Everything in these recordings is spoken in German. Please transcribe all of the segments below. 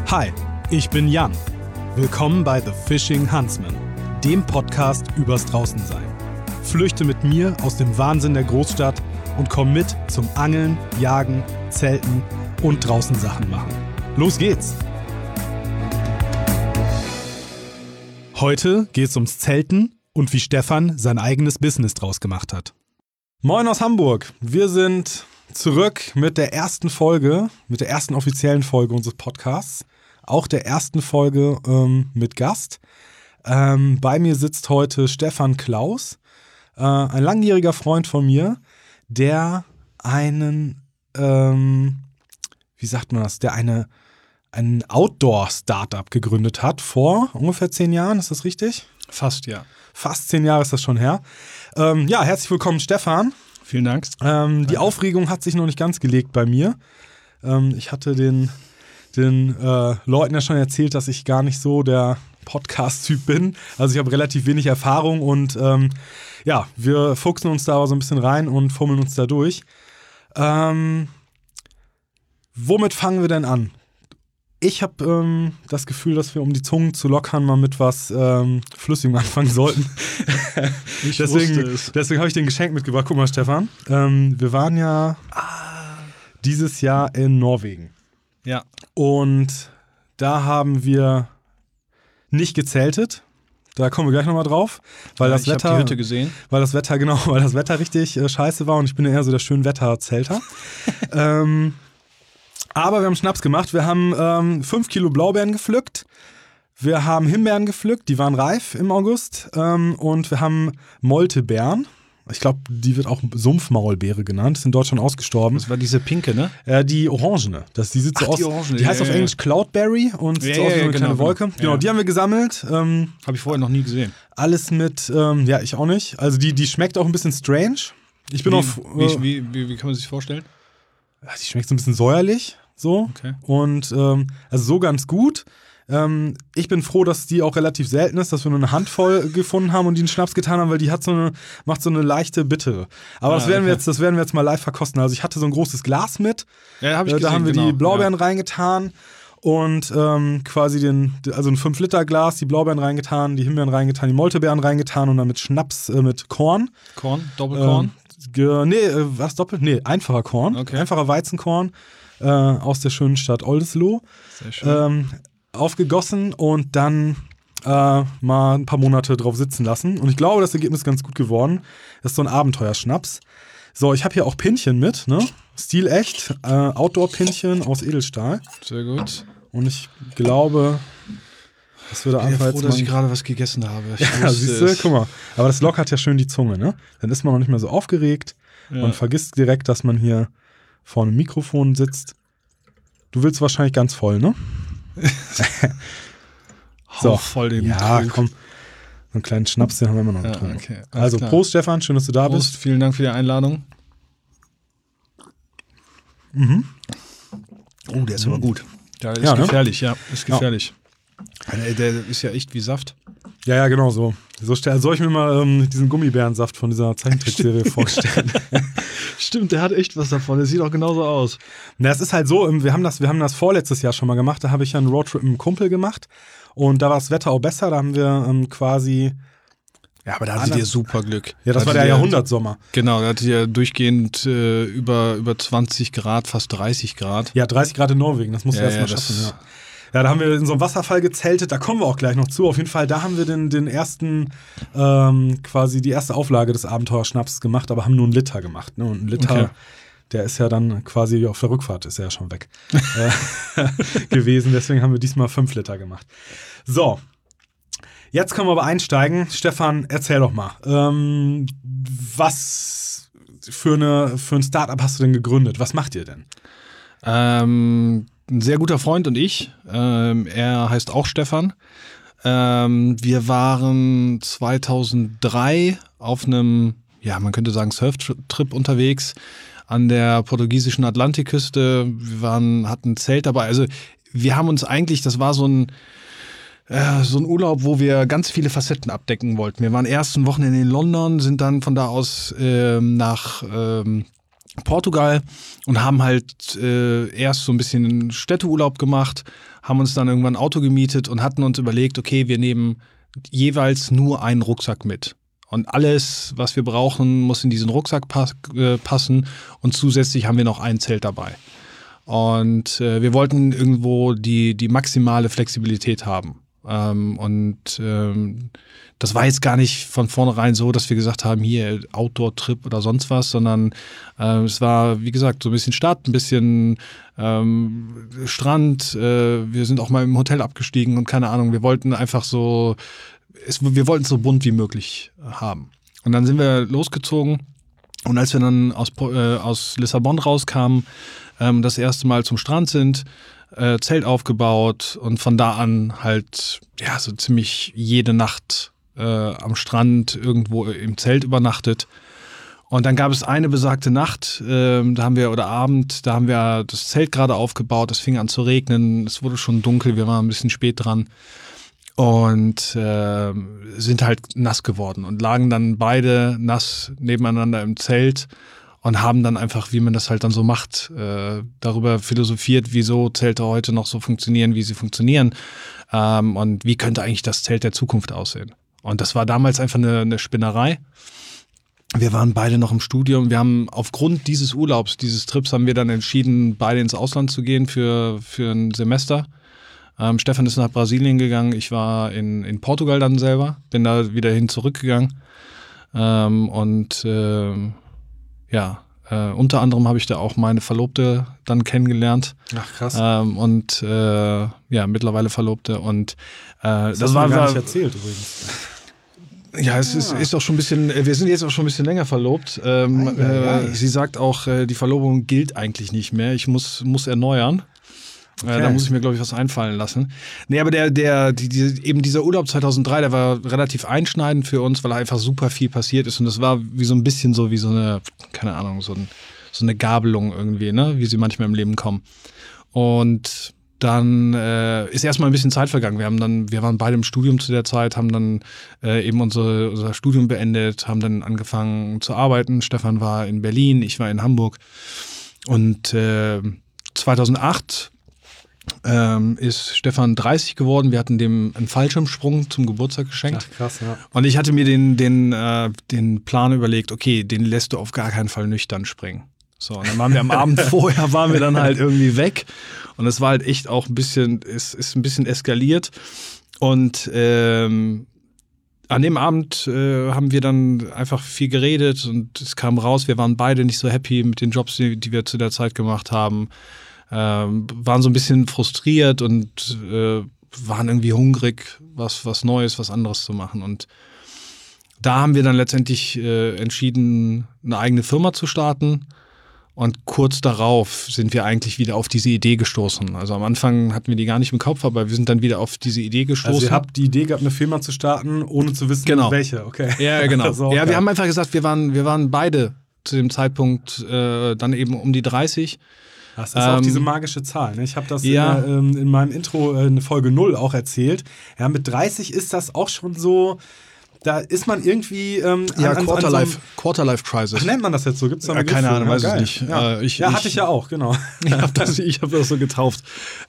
Hi, ich bin Jan. Willkommen bei The Fishing Huntsman, dem Podcast übers Draußensein. Flüchte mit mir aus dem Wahnsinn der Großstadt und komm mit zum Angeln, Jagen, Zelten und draußen Sachen machen. Los geht's! Heute geht's ums Zelten und wie Stefan sein eigenes Business draus gemacht hat. Moin aus Hamburg. Wir sind zurück mit der ersten Folge, mit der ersten offiziellen Folge unseres Podcasts. Auch der ersten Folge mit Gast. Bei mir sitzt heute Stefan Klaus, ein langjähriger Freund von mir, der einen, wie sagt man das, der ein Outdoor-Startup gegründet hat vor ungefähr 10 Jahren, ist das richtig? Fast, ja. Fast 10 Jahre ist das schon her. Ja, herzlich willkommen, Stefan. Vielen Dank. Die Aufregung hat sich noch nicht ganz gelegt bei mir. Ich hatte den Leuten ja schon erzählt, dass ich gar nicht so der Podcast-Typ bin. Also ich habe relativ wenig Erfahrung und ja, wir fuchsen uns da aber so ein bisschen rein und fummeln uns da durch. Womit fangen wir denn an? Ich habe das Gefühl, dass wir, um die Zungen zu lockern, mal mit was Flüssigem anfangen sollten. Deswegen habe ich dir ein Geschenk mitgebracht. Guck mal, Stefan. Wir waren ja dieses Jahr in Norwegen. Ja. Und da haben wir nicht gezeltet. Da kommen wir gleich nochmal drauf. Weil das Wetter, ich habe die Hütte gesehen. Weil das Wetter richtig scheiße war und ich bin ja eher so der Schönwetterzelter. Aber wir haben Schnaps gemacht. Wir haben 5 Kilo Blaubeeren gepflückt. Wir haben Himbeeren gepflückt, die waren reif im August. Und wir haben Moltebeeren. Ich glaube, die wird auch Sumpfmaulbeere genannt. Ist in Deutschland ausgestorben. Das war diese pinke, ne? Die orangene. Die sieht so aus. Die orangene. Die heißt auf Englisch Cloudberry und sieht aus wie eine kleine Wolke. Genau, die haben wir gesammelt. Habe ich vorher noch nie gesehen. Alles mit, ja, ich auch nicht. Also die schmeckt auch ein bisschen strange. Ich bin wie kann man sich vorstellen? Die schmeckt so ein bisschen säuerlich. So. Okay. Und also so ganz gut. Ich bin froh, dass die auch relativ selten ist, dass wir nur eine Handvoll gefunden haben und die in Schnaps getan haben, weil die macht so eine leichte Bittere. Aber das werden wir jetzt mal live verkosten. Also ich hatte so ein großes Glas mit. Ja, habe ich gesehen, da haben wir die Blaubeeren reingetan und quasi also ein 5-Liter-Glas, die Blaubeeren reingetan, die Himbeeren reingetan, die Moltebeeren reingetan und dann mit Schnaps mit Korn. Korn? Doppelkorn? Was doppelt? Nee, einfacher Korn. Okay. Einfacher Weizenkorn aus der schönen Stadt Oldesloe. Sehr schön. Aufgegossen und dann mal ein paar Monate drauf sitzen lassen. Und ich glaube, das Ergebnis ist ganz gut geworden. Das ist so ein Abenteuerschnaps. So, ich habe hier auch Pinchen mit, ne? Stilecht, Outdoor-Pinchen aus Edelstahl. Sehr gut. Und ich glaube, dass wir da einfach froh, dass ich gerade was gegessen habe. Ja, siehst du, guck mal. Aber das lockert ja schön die Zunge, ne? Dann ist man noch nicht mehr so aufgeregt. Ja. Man vergisst direkt, dass man hier vor einem Mikrofon sitzt. Du willst wahrscheinlich ganz voll, ne? So, voll den ja, Trug. Komm. So einen kleinen Schnaps, den haben wir immer noch getrunken. Okay, also klar. Prost, Stefan, schön, dass du da bist. Vielen Dank für die Einladung. Mhm. Oh, der ist aber gut. Der ist gefährlich, ne? Ist gefährlich. Ja. Der ist ja echt wie Saft. Ja, genau so. Soll ich mir mal diesen Gummibärensaft von dieser Zeichentrickserie vorstellen? Stimmt, der hat echt was davon. Der sieht auch genauso aus. Na, es ist halt so, wir haben das vorletztes Jahr schon mal gemacht. Da habe ich ja einen Roadtrip mit einem Kumpel gemacht. Und da war das Wetter auch besser. Da haben wir quasi... Ja, aber da hattet ihr super Glück. Ja, das war der Jahrhundertsommer. Genau, da hattet ihr durchgehend über 20 Grad, fast 30 Grad. Ja, 30 Grad in Norwegen, das musst du erst mal schaffen, ja. Ja, da haben wir in so einem Wasserfall gezeltet, da kommen wir auch gleich noch zu. Auf jeden Fall, da haben wir den ersten, quasi die erste Auflage des Abenteuerschnaps gemacht, aber haben nur 1 Liter gemacht. Ne? Und 1 Liter, der ist ja dann quasi auf der Rückfahrt, ist ja schon weg gewesen. Deswegen haben wir diesmal 5 Liter gemacht. So, jetzt können wir aber einsteigen. Stefan, erzähl doch mal, was für ein Startup hast du denn gegründet? Was macht ihr denn? Ein sehr guter Freund und ich. Er heißt auch Stefan. Wir waren 2003 auf einem, ja, man könnte sagen, Surftrip unterwegs an der portugiesischen Atlantikküste. Wir hatten ein Zelt dabei. Also wir haben uns eigentlich, das war so ein Urlaub, wo wir ganz viele Facetten abdecken wollten. Wir waren erst ein Wochenende in London, sind dann von da aus nach Portugal und haben halt erst so ein bisschen Städteurlaub gemacht, haben uns dann irgendwann ein Auto gemietet und hatten uns überlegt, okay, wir nehmen jeweils nur einen Rucksack mit. Und alles, was wir brauchen, muss in diesen Rucksack passen und zusätzlich haben wir noch ein Zelt dabei. Und wir wollten irgendwo die maximale Flexibilität haben. Das war jetzt gar nicht von vornherein so, dass wir gesagt haben, hier Outdoor-Trip oder sonst was, sondern es war, wie gesagt, so ein bisschen Stadt, ein bisschen Strand. Wir sind auch mal im Hotel abgestiegen und keine Ahnung, wir wollten einfach so, wir wollten es so bunt wie möglich haben. Und dann sind wir losgezogen und als wir dann aus Lissabon rauskamen, das erste Mal zum Strand sind, Zelt aufgebaut und von da an halt ja so ziemlich jede Nacht am Strand irgendwo im Zelt übernachtet. Und dann gab es eine besagte Nacht, Abend, da haben wir das Zelt gerade aufgebaut, es fing an zu regnen, es wurde schon dunkel, wir waren ein bisschen spät dran und sind halt nass geworden und lagen dann beide nass nebeneinander im Zelt und haben dann einfach, wie man das halt dann so macht, darüber philosophiert, wieso Zelte heute noch so funktionieren, wie sie funktionieren und wie könnte eigentlich das Zelt der Zukunft aussehen. Und das war damals einfach eine Spinnerei. Wir waren beide noch im Studium. Wir haben aufgrund dieses Urlaubs, dieses Trips, haben wir dann entschieden, beide ins Ausland zu gehen für ein Semester. Stefan ist nach Brasilien gegangen. Ich war in Portugal dann selber. Bin da wieder zurückgegangen. Unter anderem habe ich da auch meine Verlobte dann kennengelernt. Ach, krass. Mittlerweile Verlobte. Und das hast du mir gar nicht erzählt übrigens. Ja, es ist auch schon ein bisschen, wir sind jetzt auch schon ein bisschen länger verlobt. Sie sagt auch, die Verlobung gilt eigentlich nicht mehr. Ich muss erneuern. Okay. Da muss ich mir, glaube ich, was einfallen lassen. Nee, aber eben dieser Urlaub 2003, der war relativ einschneidend für uns, weil einfach super viel passiert ist. Und das war wie so ein bisschen so wie so eine, keine Ahnung, so eine Gabelung irgendwie, ne? Wie sie manchmal im Leben kommen. Und dann ist erstmal ein bisschen Zeit vergangen. Wir waren beide im Studium zu der Zeit, haben dann eben unser Studium beendet, haben dann angefangen zu arbeiten. Stefan war in Berlin, ich war in Hamburg. Und 2008 ist Stefan 30 geworden. Wir hatten dem einen Fallschirmsprung zum Geburtstag geschenkt. Ach, krass, ja. Und ich hatte mir den Plan überlegt, okay, den lässt du auf gar keinen Fall nüchtern springen. So, und dann waren wir am Abend vorher, waren wir dann halt irgendwie weg. Und es war halt echt auch ein bisschen eskaliert. Und an dem Abend haben wir dann einfach viel geredet und es kam raus, wir waren beide nicht so happy mit den Jobs, die wir zu der Zeit gemacht haben. Waren so ein bisschen frustriert und waren irgendwie hungrig, was Neues, was anderes zu machen. Und da haben wir dann letztendlich entschieden, eine eigene Firma zu starten. Und kurz darauf sind wir eigentlich wieder auf diese Idee gestoßen. Also am Anfang hatten wir die gar nicht im Kopf, aber wir sind dann wieder auf diese Idee gestoßen. Also ihr habt die Idee gehabt, eine Firma zu starten, ohne zu wissen, welche. Okay. Ja, genau. So, okay. Ja, wir haben einfach gesagt, wir waren beide zu dem Zeitpunkt dann eben um die 30. Das ist auch diese magische Zahl. Ne? Ich habe das in meinem Intro in Folge 0 auch erzählt. Ja, mit 30 ist das auch schon so, da ist man irgendwie Quarter-Life-Crisis. Nennt man das jetzt so? Gibt's da keine Ahnung, weiß ich nicht. Ja. Hatte ich ja auch, genau. Ich hab das so getauft.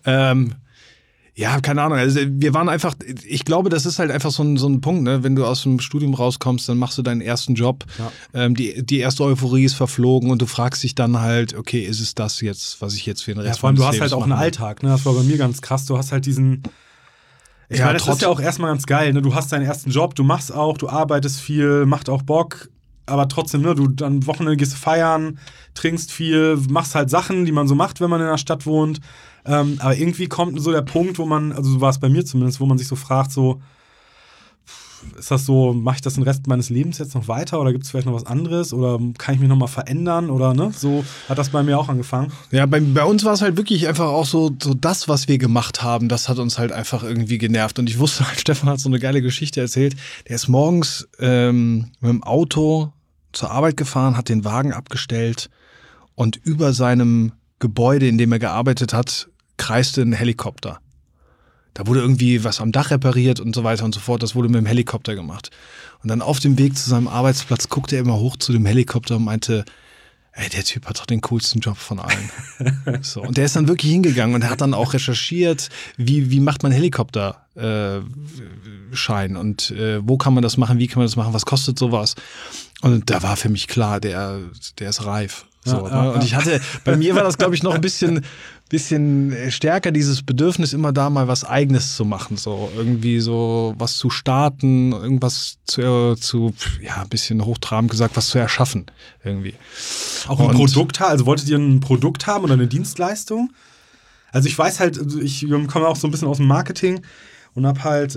Ja, keine Ahnung. Also wir waren einfach, ich glaube, das ist halt einfach so ein Punkt, ne? Wenn du aus dem Studium rauskommst, dann machst du deinen ersten Job. Ja. Die erste Euphorie ist verflogen und du fragst dich dann halt, okay, ist es das jetzt, was ich jetzt für den Rest vor allem, du hast halt auch einen Alltag, ne? Das war bei mir ganz krass. Du hast halt diesen. Ich meine, das ist ja auch erstmal ganz geil, ne? Du hast deinen ersten Job, du machst auch, du arbeitest viel, macht auch Bock. Aber trotzdem, ne, du dann Wochenende gehst feiern, trinkst viel, machst halt Sachen, die man so macht, wenn man in der Stadt wohnt. Aber irgendwie kommt so der Punkt, wo man, also so war es bei mir zumindest, wo man sich so fragt, so, ist das so, mache ich das den Rest meines Lebens jetzt noch weiter oder gibt es vielleicht noch was anderes oder kann ich mich nochmal verändern oder ne? So hat das bei mir auch angefangen. Ja, bei uns war es halt wirklich einfach auch so das, was wir gemacht haben, das hat uns halt einfach irgendwie genervt. Und ich wusste halt, Stefan hat so eine geile Geschichte erzählt, der ist morgens mit dem Auto zur Arbeit gefahren, hat den Wagen abgestellt und über seinem Gebäude, in dem er gearbeitet hat, kreiste ein Helikopter. Da wurde irgendwie was am Dach repariert und so weiter und so fort. Das wurde mit dem Helikopter gemacht. Und dann auf dem Weg zu seinem Arbeitsplatz guckte er immer hoch zu dem Helikopter und meinte, ey, der Typ hat doch den coolsten Job von allen. So, und der ist dann wirklich hingegangen und hat dann auch recherchiert, wie macht man Helikopterschein und wo kann man das machen, wie kann man das machen, was kostet sowas? Und da war für mich klar, der ist reif. So, ne? Und bei mir war das, glaube ich, noch ein bisschen stärker, dieses Bedürfnis, immer da mal was Eigenes zu machen. So irgendwie so was zu starten, irgendwas ein bisschen hochtrabend gesagt, was zu erschaffen irgendwie. Auch ein Produkt haben? Also wolltet ihr ein Produkt haben oder eine Dienstleistung? Also ich weiß halt, ich komme auch so ein bisschen aus dem Marketing und habe halt,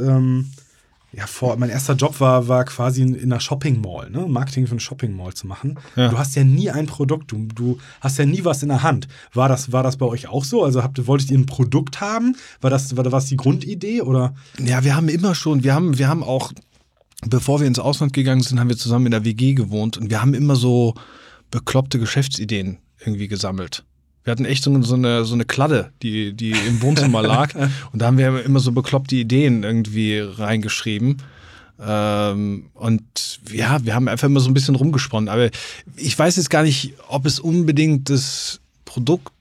mein erster Job war quasi in einer Shopping Mall, ne? Marketing für eine Shopping Mall zu machen. Ja. Du hast ja nie ein Produkt, du hast ja nie was in der Hand. War das bei euch auch so? Also wolltet ihr ein Produkt haben? War das die Grundidee oder? Ja, wir haben immer schon, wir haben auch, bevor wir ins Ausland gegangen sind, haben wir zusammen in der WG gewohnt und wir haben immer so bekloppte Geschäftsideen irgendwie gesammelt. Wir hatten echt so eine Kladde, die im Wohnzimmer lag. Und da haben wir immer so bekloppte Ideen irgendwie reingeschrieben. Und ja, wir haben einfach immer so ein bisschen rumgesponnen. Aber ich weiß jetzt gar nicht, ob es unbedingt das Produkt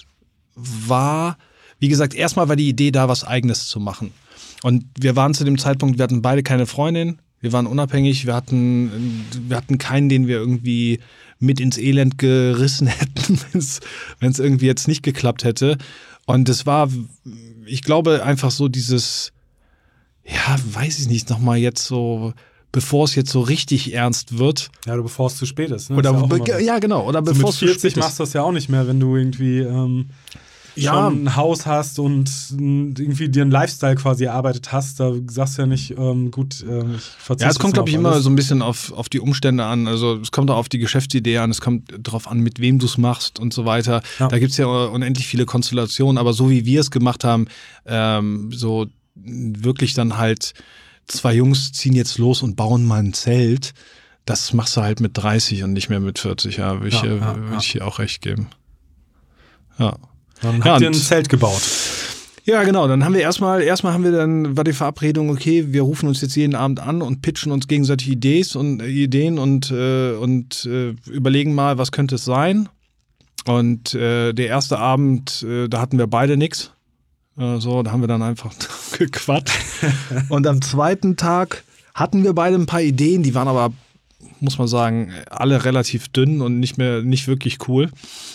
war. Wie gesagt, erstmal war die Idee da, was Eigenes zu machen. Und wir waren zu dem Zeitpunkt, wir hatten beide keine Freundin. Wir waren unabhängig. Wir hatten keinen, den wir irgendwie mit ins Elend gerissen hätten, wenn es irgendwie jetzt nicht geklappt hätte. Und es war, ich glaube, einfach so dieses, ja, weiß ich nicht, nochmal jetzt so, bevor es jetzt so richtig ernst wird. Ja, bevor es zu spät ist. Ne? Oder, ja, genau. Oder bevor es zu spät ist. Mit 40 machst du das ja auch nicht mehr, wenn du irgendwie schon ein Haus hast und irgendwie dir einen Lifestyle quasi erarbeitet hast, da sagst du ja nicht, ich verzichte. Ja, es kommt, glaube ich, immer so ein bisschen auf die Umstände an. Also es kommt auch auf die Geschäftsidee an, es kommt darauf an, mit wem du es machst und so weiter. Ja. Da gibt es ja unendlich viele Konstellationen, aber so wie wir es gemacht haben, so wirklich dann halt 2 Jungs ziehen jetzt los und bauen mal ein Zelt, das machst du halt mit 30 und nicht mehr mit 40. Ja, würde ich hier auch recht geben. Ja. Dann habt ihr ein Zelt gebaut. Ja, genau. Dann haben wir erstmal war die Verabredung, okay, wir rufen uns jetzt jeden Abend an und pitchen uns gegenseitig Ideen und überlegen mal, was könnte es sein. Und der erste Abend, da hatten wir beide nichts. Da haben wir dann einfach gequatscht. Und am zweiten Tag hatten wir beide ein paar Ideen, die waren aber, muss man sagen, alle relativ dünn und nicht wirklich cool.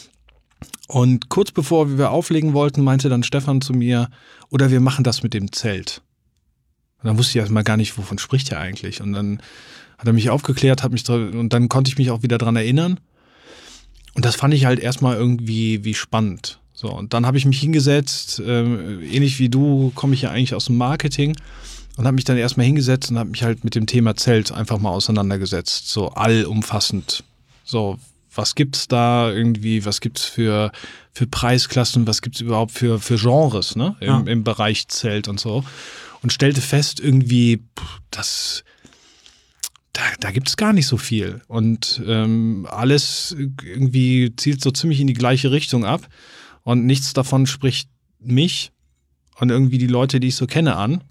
Und kurz bevor wir auflegen wollten, meinte dann Stefan zu mir, oder wir machen das mit dem Zelt. Und dann wusste ich erstmal gar nicht, wovon spricht er eigentlich. Und dann hat er mich aufgeklärt, und dann konnte ich mich auch wieder dran erinnern. Und das fand ich halt erstmal irgendwie wie spannend. So, und dann habe ich mich hingesetzt, ähnlich wie du, komme ich ja eigentlich aus dem Marketing, und habe mich dann erstmal hingesetzt und habe mich halt mit dem Thema Zelt einfach mal auseinandergesetzt. So allumfassend. So, was gibt's da irgendwie, was gibt's für Preisklassen, was gibt's überhaupt für Genres, ne? Im Bereich Zelt und so. Und stellte fest, irgendwie, da gibt's gar nicht so viel. Und alles irgendwie zielt so ziemlich in die gleiche Richtung ab. Und nichts davon spricht mich und irgendwie die Leute, die ich so kenne, an.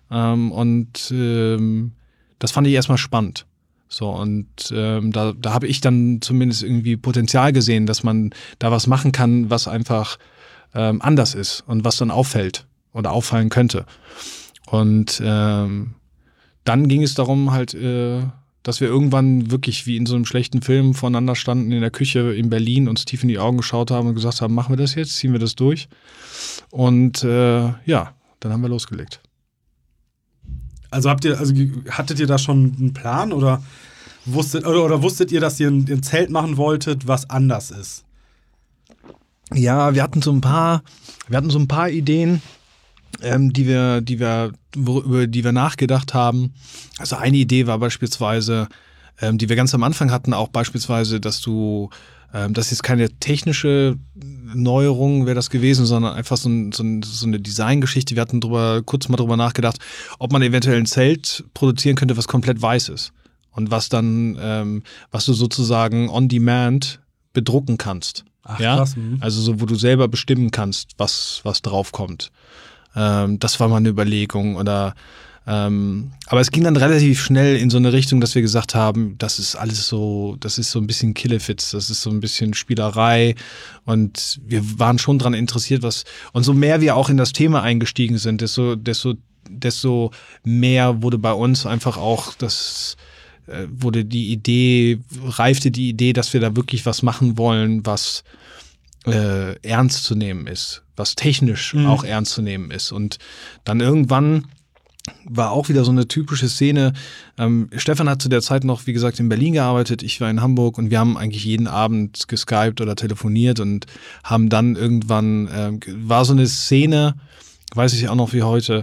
Das fand ich erstmal spannend. So, und da habe ich dann zumindest irgendwie Potenzial gesehen, dass man da was machen kann, was einfach anders ist und was dann auffällt oder auffallen könnte. Und dann ging es darum halt, dass wir irgendwann wirklich wie in so einem schlechten Film voneinander standen in der Küche in Berlin, uns tief in die Augen geschaut haben und gesagt haben, machen wir das jetzt, ziehen wir das durch. Und dann haben wir losgelegt. Also hattet ihr da schon einen Plan oder wusstet ihr, dass ihr ein Zelt machen wolltet, was anders ist? Ja, wir hatten so ein paar Ideen, über die wir nachgedacht haben. Also eine Idee war beispielsweise, die wir ganz am Anfang hatten, auch beispielsweise, dass das ist keine technische Neuerung wäre das gewesen, sondern einfach so eine Designgeschichte. Wir hatten kurz mal drüber nachgedacht, ob man eventuell ein Zelt produzieren könnte, was komplett weiß ist. Und was dann, was du sozusagen on demand bedrucken kannst. Ach, ja? Krass. Also so, wo du selber bestimmen kannst, was drauf kommt. Das war mal eine Überlegung. Oder Aber es ging dann relativ schnell in so eine Richtung, dass wir gesagt haben, das ist so ein bisschen Killefits, das ist so ein bisschen Spielerei und wir waren schon dran interessiert, und so mehr wir auch in das Thema eingestiegen sind, desto mehr wurde bei uns einfach auch reifte die Idee, dass wir da wirklich was machen wollen, was ernst zu nehmen ist, was technisch auch ernst zu nehmen ist. Und dann irgendwann war auch wieder so eine typische Szene. Stefan hat zu der Zeit noch, wie gesagt, in Berlin gearbeitet, ich war in Hamburg und wir haben eigentlich jeden Abend geskypt oder telefoniert und haben dann irgendwann, war so eine Szene, weiß ich auch noch wie heute,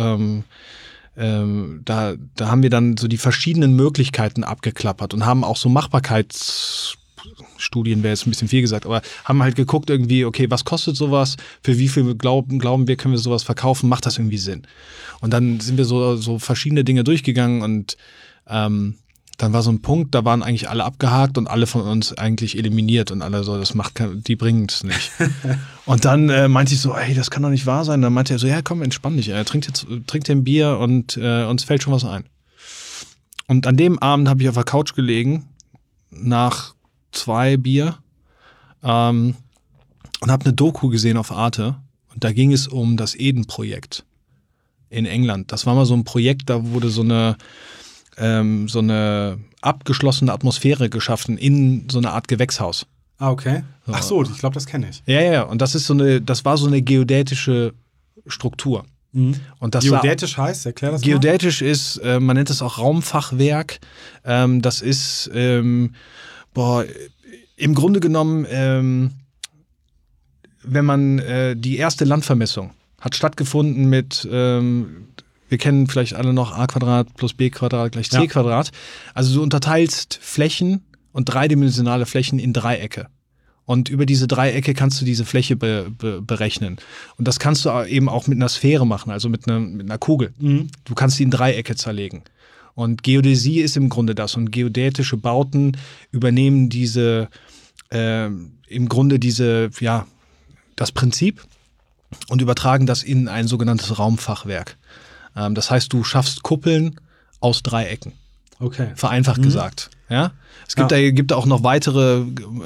da haben wir dann so die verschiedenen Möglichkeiten abgeklappert und haben auch so Machbarkeitsstudien, wäre jetzt ein bisschen viel gesagt, aber haben halt geguckt irgendwie, okay, was kostet sowas, für wie viel glauben wir, können wir sowas verkaufen, macht das irgendwie Sinn? Und dann sind wir so verschiedene Dinge durchgegangen und dann war so ein Punkt, da waren eigentlich alle abgehakt und alle von uns eigentlich eliminiert und alle so, die bringen es nicht. Und dann meinte ich so, ey, das kann doch nicht wahr sein. Dann meinte er so, ja komm, entspann dich, trink dir ein Bier und uns fällt schon was ein. Und an dem Abend habe ich auf der Couch gelegen, nach 2 Bier und habe eine Doku gesehen auf Arte und da ging es um das Eden-Projekt in England. Das war mal so ein Projekt, da wurde so eine abgeschlossene Atmosphäre geschaffen in so eine Art Gewächshaus. Ah, okay. Ach so, ich glaube, das kenne ich. Ja, und das war so eine geodätische Struktur. Mhm. Und das geodätisch heißt, erklär das mal. Geodätisch ist, man nennt es auch Raumfachwerk. Das ist, im Grunde genommen, wenn man die erste Landvermessung hat stattgefunden mit wir kennen vielleicht alle noch a² plus b² gleich c². Also du unterteilst Flächen und dreidimensionale Flächen in Dreiecke. Und über diese Dreiecke kannst du diese Fläche berechnen. Und das kannst du eben auch mit einer Sphäre machen, also mit einer Kugel. Mhm. Du kannst die in Dreiecke zerlegen. Und Geodäsie ist im Grunde das. Und geodätische Bauten übernehmen das Prinzip und übertragen das in ein sogenanntes Raumfachwerk. Das heißt, du schaffst Kuppeln aus Dreiecken. Okay. Vereinfacht gesagt. Ja? Es gibt auch noch weitere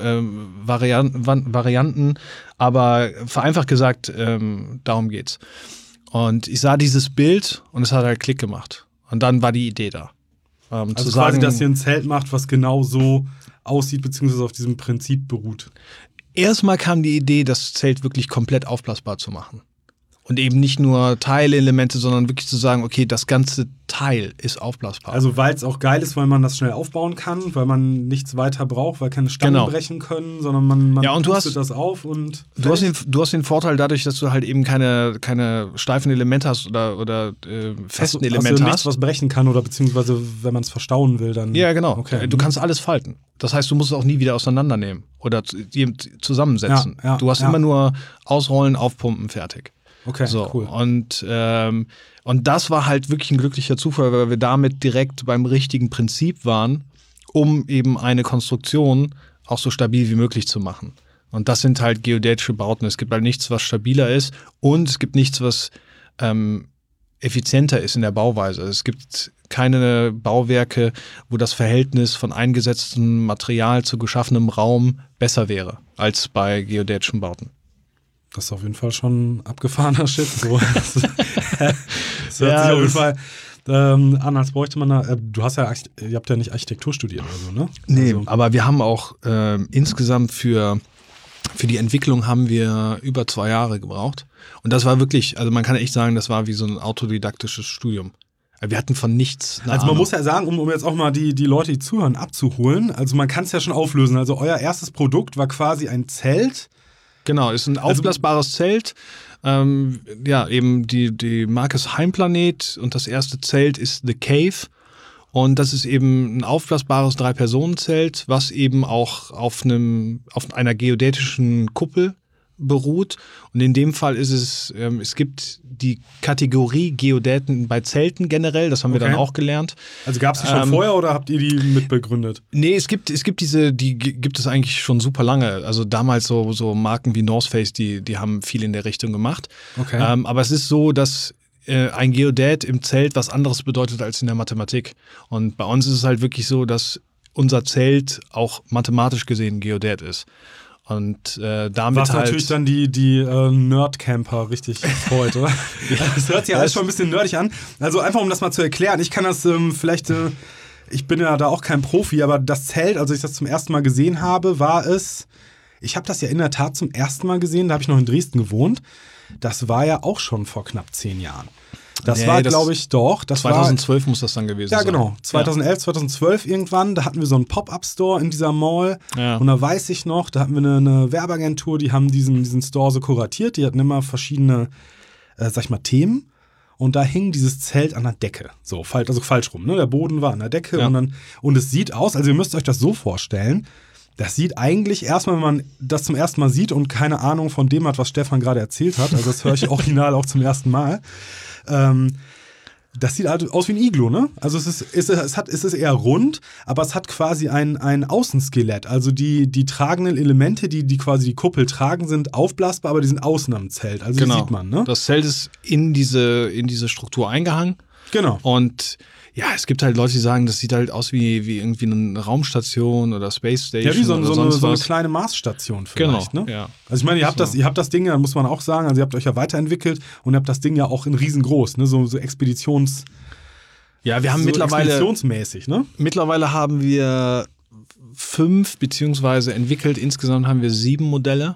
Varianten, aber vereinfacht gesagt, darum geht's. Und ich sah dieses Bild und es hat halt Klick gemacht. Und dann war die Idee da. Also quasi, dass ihr ein Zelt macht, was genau so aussieht, beziehungsweise auf diesem Prinzip beruht. Erstmal kam die Idee, das Zelt wirklich komplett aufblasbar zu machen. Und eben nicht nur Teilelemente, sondern wirklich zu sagen, okay, das ganze Teil ist aufblasbar. Also weil es auch geil ist, weil man das schnell aufbauen kann, weil man nichts weiter braucht, weil keine Stangen brechen können, sondern man pustet das auf und du hast den Vorteil dadurch, dass du halt eben keine steifen Elemente hast oder festen Elemente hast. Nichts, was brechen kann oder beziehungsweise wenn man es verstauen will, dann... Ja, genau. Okay. Du kannst alles falten. Das heißt, du musst es auch nie wieder auseinandernehmen oder zusammensetzen. Ja, du hast immer nur ausrollen, aufpumpen, fertig. Okay, so, cool. Und das war halt wirklich ein glücklicher Zufall, weil wir damit direkt beim richtigen Prinzip waren, um eben eine Konstruktion auch so stabil wie möglich zu machen. Und das sind halt geodätische Bauten. Es gibt halt nichts, was stabiler ist und es gibt nichts, was effizienter ist in der Bauweise. Es gibt keine Bauwerke, wo das Verhältnis von eingesetztem Material zu geschaffenem Raum besser wäre als bei geodätischen Bauten. Das ist auf jeden Fall schon abgefahrener Shit. So. Das hört sich auf jeden Fall an, als bräuchte man da. Ihr habt ja nicht Architektur studiert oder so, ne? Nee, aber wir haben auch insgesamt für die Entwicklung haben wir über 2 Jahre gebraucht. Und das war wirklich, also man kann echt sagen, das war wie so ein autodidaktisches Studium. Wir hatten von nichts eine Also man Ahnung. muss ja sagen, um jetzt auch mal die Leute, die zuhören, abzuholen, also man kann es ja schon auflösen. Also euer erstes Produkt war quasi ein Zelt. Genau, ist ein aufblasbares Zelt. Eben die Marke ist Heimplanet und das erste Zelt ist The Cave. Und das ist eben ein aufblasbares 3-Personen-Zelt, was eben auch auf einer geodätischen Kuppel beruht. Und in dem Fall ist es gibt die Kategorie Geodäten bei Zelten generell, das haben wir dann auch gelernt. Also gab es die schon vorher oder habt ihr die mitbegründet? Nee, es gibt die gibt es eigentlich schon super lange. Also damals so Marken wie North Face, die haben viel in der Richtung gemacht. Okay. Aber es ist so, dass ein Geodät im Zelt was anderes bedeutet als in der Mathematik. Und bei uns ist es halt wirklich so, dass unser Zelt auch mathematisch gesehen Geodät ist. Und damit was halt natürlich dann die Nerd-Camper richtig freut, oder? Das hört sich alles schon ein bisschen nerdig an. Also einfach, um das mal zu erklären, ich kann das vielleicht, ich bin ja da auch kein Profi, aber das Zelt, als ich das zum ersten Mal gesehen habe, ich habe das ja in der Tat zum ersten Mal gesehen, da habe ich noch in Dresden gewohnt. Das war ja auch schon vor knapp 10 Jahren. Das war, glaube ich, doch. 2012 muss das dann gewesen sein. Ja, genau. 2011, 2012 irgendwann, da hatten wir so einen Pop-Up-Store in dieser Mall. Ja. Und da weiß ich noch, da hatten wir eine Werbeagentur, die haben diesen Store so kuratiert. Die hatten immer verschiedene, sag ich mal, Themen. Und da hing dieses Zelt an der Decke. So, also falsch rum, ne? Der Boden war an der Decke. Ja. Und es sieht aus, also ihr müsst euch das so vorstellen, das sieht eigentlich erstmal, wenn man das zum ersten Mal sieht und keine Ahnung von dem hat, was Stefan gerade erzählt hat, also das höre ich original auch zum ersten Mal, das sieht halt aus wie ein Iglu, ne? Also es ist eher rund, aber es hat quasi ein Außenskelett. Also die tragenden Elemente, die quasi die Kuppel tragen, sind aufblasbar, aber die sind außen am Zelt. Also genau. Die sieht man, ne? Das Zelt ist in diese Struktur eingehangen. Genau. Und ja, es gibt halt Leute, die sagen, das sieht halt aus wie irgendwie eine Raumstation oder Space Station. Ja, wie so eine was. kleine Marsstation vielleicht, genau, ne? Ja. Also ich meine, ihr habt das Ding ja, muss man auch sagen, also ihr habt euch ja weiterentwickelt und ihr habt das Ding ja auch in riesengroß, ne? So Expeditions... Ja, wir haben so expeditionsmäßig, ne? Mittlerweile haben wir 5, beziehungsweise entwickelt, insgesamt haben wir 7 Modelle.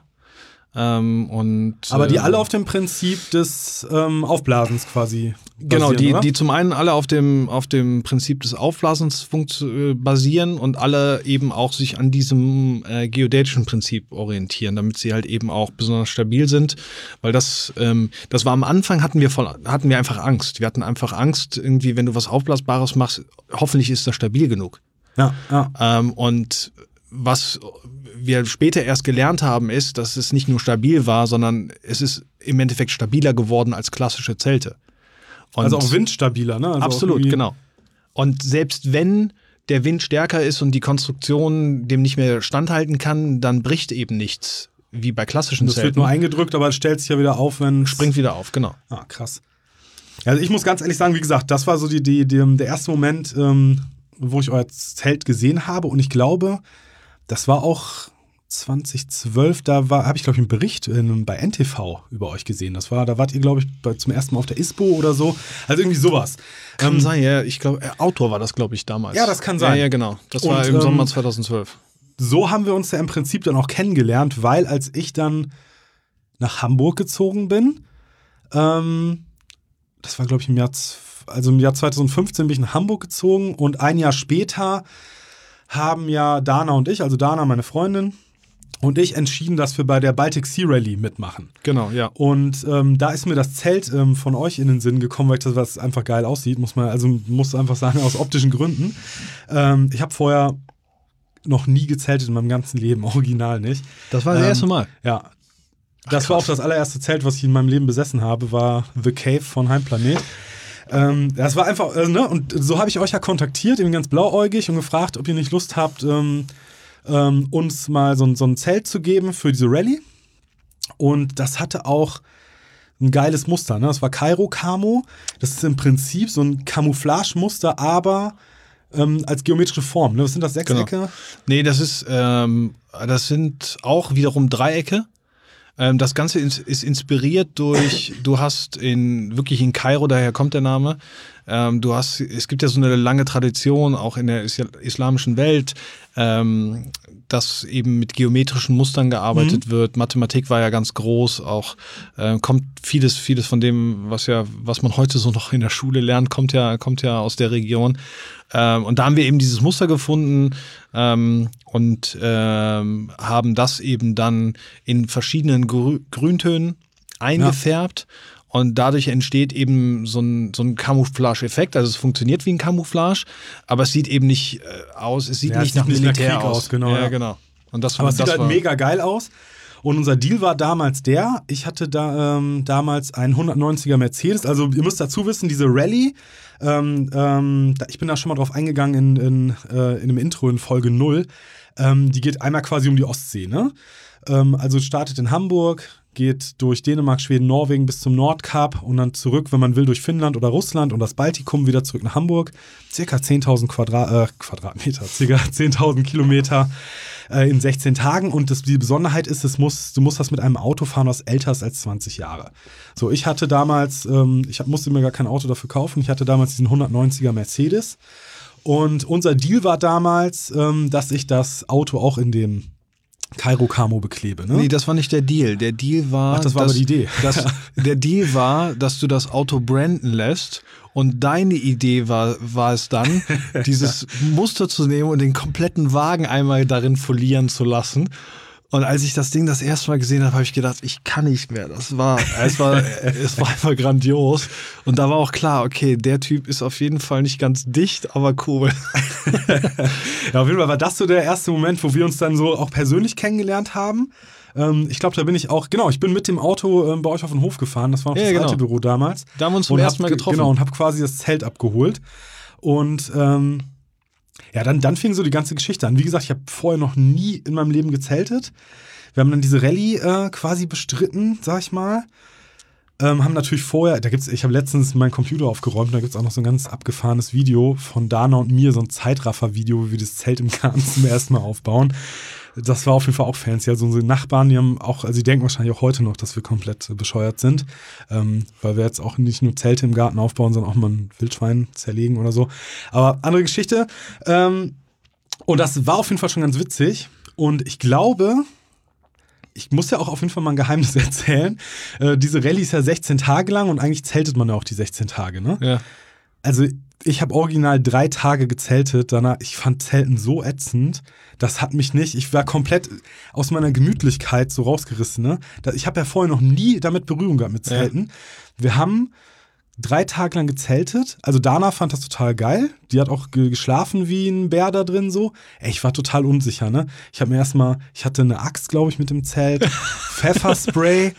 Aber die alle auf dem Prinzip des Aufblasens quasi genau, basieren, die zum einen alle auf dem Prinzip des Aufblasens basieren und alle eben auch sich an diesem geodätischen Prinzip orientieren, damit sie halt eben auch besonders stabil sind, weil das war am Anfang hatten wir einfach Angst. Wir hatten einfach Angst, irgendwie, wenn du was Aufblasbares machst, hoffentlich ist das stabil genug. Ja. Und was wir später erst gelernt haben, ist, dass es nicht nur stabil war, sondern es ist im Endeffekt stabiler geworden als klassische Zelte. Und also auch windstabiler, ne? Also absolut, genau. Und selbst wenn der Wind stärker ist und die Konstruktion dem nicht mehr standhalten kann, dann bricht eben nichts, wie bei klassischen Zelten. Das wird nur eingedrückt, aber es stellt sich ja wieder auf, wenn... Springt wieder auf, genau. Ah, krass. Also ich muss ganz ehrlich sagen, wie gesagt, das war so der erste Moment, wo ich euer Zelt gesehen habe und ich glaube, das war auch 2012, habe ich, glaube ich, einen Bericht bei NTV über euch gesehen. Da wart ihr, glaube ich, zum ersten Mal auf der ISPO oder so. Also irgendwie sowas. Kann sein, ja. Ich glaube, Outdoor war das, glaube ich, damals. Ja, das kann sein. Ja, genau. Das war im Sommer 2012. So haben wir uns ja im Prinzip dann auch kennengelernt, weil als ich dann nach Hamburg gezogen bin, das war, glaube ich, im Jahr 2015 bin ich nach Hamburg gezogen und ein Jahr später haben ja Dana und ich, also Dana, meine Freundin, und ich entschieden, dass wir bei der Baltic Sea Rally mitmachen. Genau, ja. Und da ist mir das Zelt von euch in den Sinn gekommen, weil das einfach geil aussieht, muss einfach sagen, aus optischen Gründen. Ich habe vorher noch nie gezeltet in meinem ganzen Leben, original nicht. Das war das erste Mal? Ja. Das war auch das allererste Zelt, was ich in meinem Leben besessen habe, war The Cave von Heimplanet. Das war einfach, ne? Und so habe ich euch ja kontaktiert, eben ganz blauäugig und gefragt, ob ihr nicht Lust habt, uns mal so ein Zelt zu geben für diese Rallye. Und das hatte auch ein geiles Muster, ne? Das war Kairo Camo. Das ist im Prinzip so ein Camouflage-Muster, aber als geometrische Form. Ne? Was sind das, Sechsecke? Genau. Nee, das sind auch wiederum Dreiecke. Das Ganze ist inspiriert durch, du hast wirklich in Kairo, daher kommt der Name, es gibt ja so eine lange Tradition, auch in der islamischen Welt, dass eben mit geometrischen Mustern gearbeitet wird. Mathematik war ja ganz groß, auch kommt vieles von dem, was man heute so noch in der Schule lernt, kommt ja aus der Region. Und da haben wir eben dieses Muster gefunden und haben das eben dann in verschiedenen Grüntönen eingefärbt. Ja. Und dadurch entsteht eben so ein Camouflage-Effekt. Also es funktioniert wie ein Camouflage, aber es sieht eben nicht aus, es sieht nicht nach Militär aus. Genau, ja, genau. Und aber es sieht halt mega geil aus. Und unser Deal war damals ich hatte da damals einen 190er Mercedes. Also ihr müsst dazu wissen, diese Rallye, ich bin da schon mal drauf eingegangen in einem Intro in Folge 0, die geht einmal quasi um die Ostsee, ne? Also startet in Hamburg, geht durch Dänemark, Schweden, Norwegen bis zum Nordkap und dann zurück, wenn man will, durch Finnland oder Russland und das Baltikum wieder zurück nach Hamburg. Circa 10.000 Quadratmeter, circa 10.000 Kilometer in 16 Tagen. Und die Besonderheit ist, du musst das mit einem Auto fahren, was älter ist als 20 Jahre. So, ich hatte damals, musste mir gar kein Auto dafür kaufen, ich hatte damals diesen 190er Mercedes. Und unser Deal war damals, dass ich das Auto auch in dem Kairo Camo beklebe. Ne? Nee, das war nicht der Deal. Der Deal war. Ach, das war aber die Idee. Der Deal war, dass du das Auto branden lässt. Und deine Idee war es dann, dieses Muster zu nehmen und den kompletten Wagen einmal darin folieren zu lassen. Und als ich das Ding das erste Mal gesehen habe, habe ich gedacht, ich kann nicht mehr. Es war einfach grandios. Und da war auch klar, okay, der Typ ist auf jeden Fall nicht ganz dicht, aber cool. Ja, auf jeden Fall war das so der erste Moment, wo wir uns dann so auch persönlich kennengelernt haben. Ich glaube, da bin ich auch, ich bin mit dem Auto bei euch auf den Hof gefahren. Das war noch das alte Büro damals. Da haben wir uns zum ersten Mal getroffen. Genau, und habe quasi das Zelt abgeholt. Und dann fing so die ganze Geschichte an. Wie gesagt, ich habe vorher noch nie in meinem Leben gezeltet. Wir haben dann diese Rallye quasi bestritten, sag ich mal. Haben natürlich vorher, ich habe letztens meinen Computer aufgeräumt, da gibt es auch noch so ein ganz abgefahrenes Video von Dana und mir, so ein Zeitraffer-Video, wie wir das Zelt im Garten zum ersten Mal aufbauen. Das war auf jeden Fall auch fancy. Also unsere Nachbarn, die haben auch, also die denken wahrscheinlich auch heute noch, dass wir komplett bescheuert sind, weil wir jetzt auch nicht nur Zelte im Garten aufbauen, sondern auch mal ein Wildschwein zerlegen oder so. Aber andere Geschichte. Und das war auf jeden Fall schon ganz witzig. Und ich glaube, ich muss ja auch auf jeden Fall mal ein Geheimnis erzählen. Diese Rallye ist ja 16 Tage lang und eigentlich zeltet man ja auch die 16 Tage, ne? Ja. Also ich habe original 3 Tage gezeltet, danach, ich fand Zelten so ätzend, das hat mich nicht, ich war komplett aus meiner Gemütlichkeit so rausgerissen, ne? Ich habe ja vorher noch nie damit Berührung gehabt mit Zelten. Ja. Wir haben 3 Tage lang gezeltet, also Dana fand das total geil, die hat auch geschlafen wie ein Bär da drin so. Ey, ich war total unsicher, ne? Ich hatte eine Axt, glaube ich, mit dem Zelt, Pfefferspray,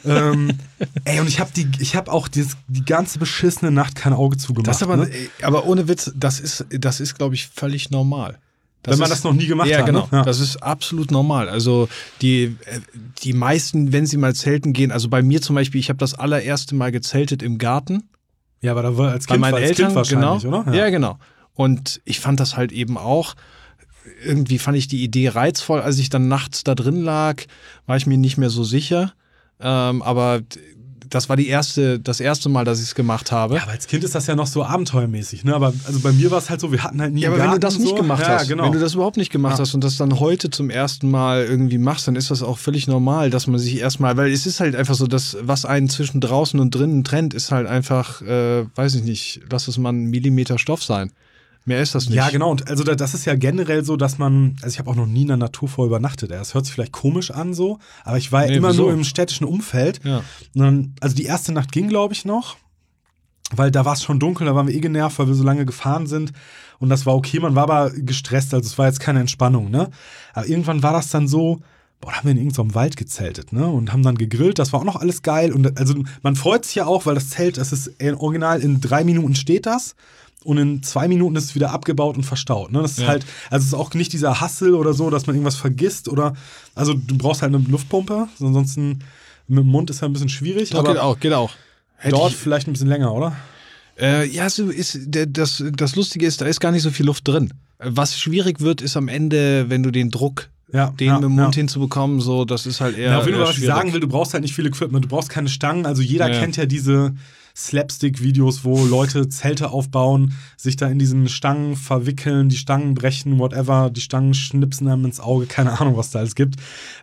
und ich hab auch die ganze beschissene Nacht kein Auge zugemacht. Das aber ohne Witz, das ist, glaube ich, völlig normal. Wenn man das noch nie gemacht hat. Ja, genau. Ne? Ja. Das ist absolut normal. Also die meisten, wenn sie mal zelten gehen, also bei mir zum Beispiel, ich habe das allererste Mal gezeltet im Garten. Ja, aber da war als Kind, bei meinen Eltern, wahrscheinlich, genau, oder? Ja, genau. Und ich fand das halt eben auch, irgendwie fand ich die Idee reizvoll. Als ich dann nachts da drin lag, war ich mir nicht mehr so sicher. Aber das war das erste Mal, dass ich es gemacht habe. Ja, aber als Kind ist das ja noch so abenteuermäßig, ne? Aber also bei mir war es halt so, wir hatten halt nie einen Garten. Wenn du das nicht gemacht hast, genau. wenn du das überhaupt nicht gemacht hast und das dann heute zum ersten Mal irgendwie machst, dann ist das auch völlig normal, dass man sich erstmal, weil es ist halt einfach so, dass was einen zwischen draußen und drinnen trennt, ist halt einfach, weiß ich nicht, lass es mal 1 Millimeter Stoff sein. Mehr ist das nicht. Ja, genau. Und also das ist ja generell so, dass man, also ich habe auch noch nie in der Natur vorher übernachtet. Das hört sich vielleicht komisch an so, aber ich war ja immer nur im städtischen Umfeld. Ja. Und dann, also die erste Nacht ging, glaube ich, noch, weil da war es schon dunkel, da waren wir genervt, weil wir so lange gefahren sind. Und das war okay, man war aber gestresst, also es war jetzt keine Entspannung, ne? Aber irgendwann war das dann so, da haben wir in irgendeinem Wald gezeltet, ne? Und haben dann gegrillt, das war auch noch alles geil. Und also man freut sich ja auch, weil das Zelt, das ist original, in 3 Minuten steht das. Und in 2 Minuten ist es wieder abgebaut und verstaut. Ne? Das ist halt, also es ist auch nicht dieser Hassel oder so, dass man irgendwas vergisst oder, also du brauchst halt eine Luftpumpe, ansonsten mit dem Mund ist ja ein bisschen schwierig. Doch, aber geht auch. Dauert vielleicht ein bisschen länger, oder? Ja, so das Lustige ist, da ist gar nicht so viel Luft drin. Was schwierig wird, ist am Ende, wenn du den Druck, mit dem Mund hinzubekommen, so, das ist halt eher. Ja, auf jeden Fall, was ich sagen will, du brauchst halt nicht viel Equipment, du brauchst keine Stangen, also jeder kennt ja diese Slapstick-Videos, wo Leute Zelte aufbauen, sich da in diesen Stangen verwickeln, die Stangen brechen, whatever, die Stangen schnipsen einem ins Auge, keine Ahnung, was da alles gibt.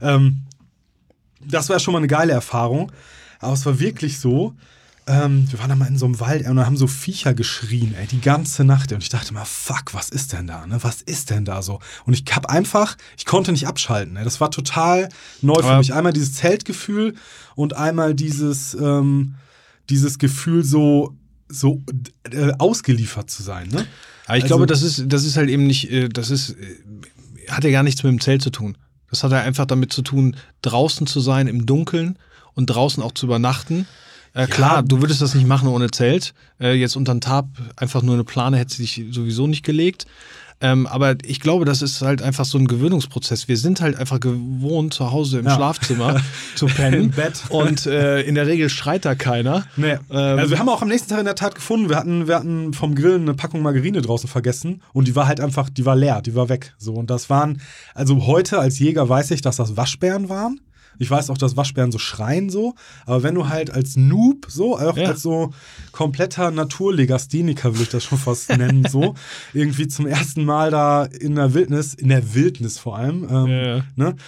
Das war schon mal eine geile Erfahrung, aber es war wirklich so, wir waren da mal in so einem Wald und da haben so Viecher geschrien, die ganze Nacht. Und ich dachte mal, fuck, was ist denn da, ne? Was ist denn da so? Und ich konnte nicht abschalten, Das war total neu für mich. Einmal dieses Zeltgefühl und einmal dieses Gefühl, so ausgeliefert zu sein, ne? Aber ich glaube, das ist halt eben nicht, hat ja gar nichts mit dem Zelt zu tun. Das hat ja einfach damit zu tun, draußen zu sein im Dunkeln und draußen auch zu übernachten. Klar, du würdest das nicht machen ohne Zelt. Jetzt unter den Tarp einfach nur eine Plane hättest du dich sowieso nicht gelegt. Aber ich glaube, das ist halt einfach so ein Gewöhnungsprozess. Wir sind halt einfach gewohnt, zu Hause im Schlafzimmer zu pennen. Im Bett. Und in der Regel schreit da keiner. Nee. Also wir haben auch am nächsten Tag in der Tat gefunden, wir hatten vom Grillen eine Packung Margarine draußen vergessen und die war halt einfach, die war leer, die war weg. So, und das waren, also heute als Jäger weiß ich, dass das Waschbären waren. Ich weiß auch, dass Waschbären so schreien so, aber wenn du halt als Noob so, auch als so kompletter Naturlegastheniker, würde ich das schon fast nennen, so, irgendwie zum ersten Mal da in der Wildnis vor allem,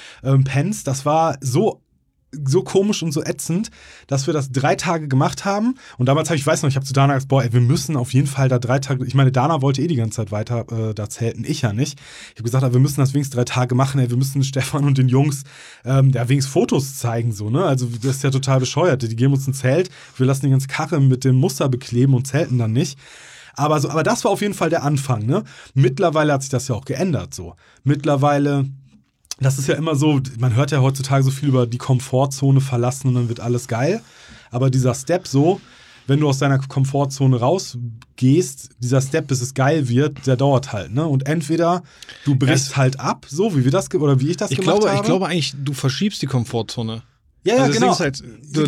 pennst, das war so komisch und so ätzend, dass wir das 3 Tage gemacht haben. Und damals ich habe zu Dana gesagt, boah, ey, wir müssen auf jeden Fall da 3 Tage, ich meine, Dana wollte die ganze Zeit weiter da zelten, ich ja nicht. Ich habe gesagt, wir müssen das wenigstens 3 Tage machen, ey, wir müssen Stefan und den Jungs wenigstens Fotos zeigen, so, ne? Also das ist ja total bescheuert. Die geben uns ein Zelt, wir lassen die ganze Karre mit dem Muster bekleben und zelten dann nicht. Aber das war auf jeden Fall der Anfang, ne? Mittlerweile hat sich das ja auch geändert, so. Mittlerweile, das ist ja immer so, man hört ja heutzutage so viel über die Komfortzone verlassen und dann wird alles geil. Aber dieser Step so, wenn du aus deiner Komfortzone rausgehst, dieser Step, bis es geil wird, der dauert halt, ne? Und entweder du brichst halt ab, so wie wir das oder wie ich das gemacht habe. Ich glaube eigentlich, du verschiebst die Komfortzone. Ja, also genau. Halt,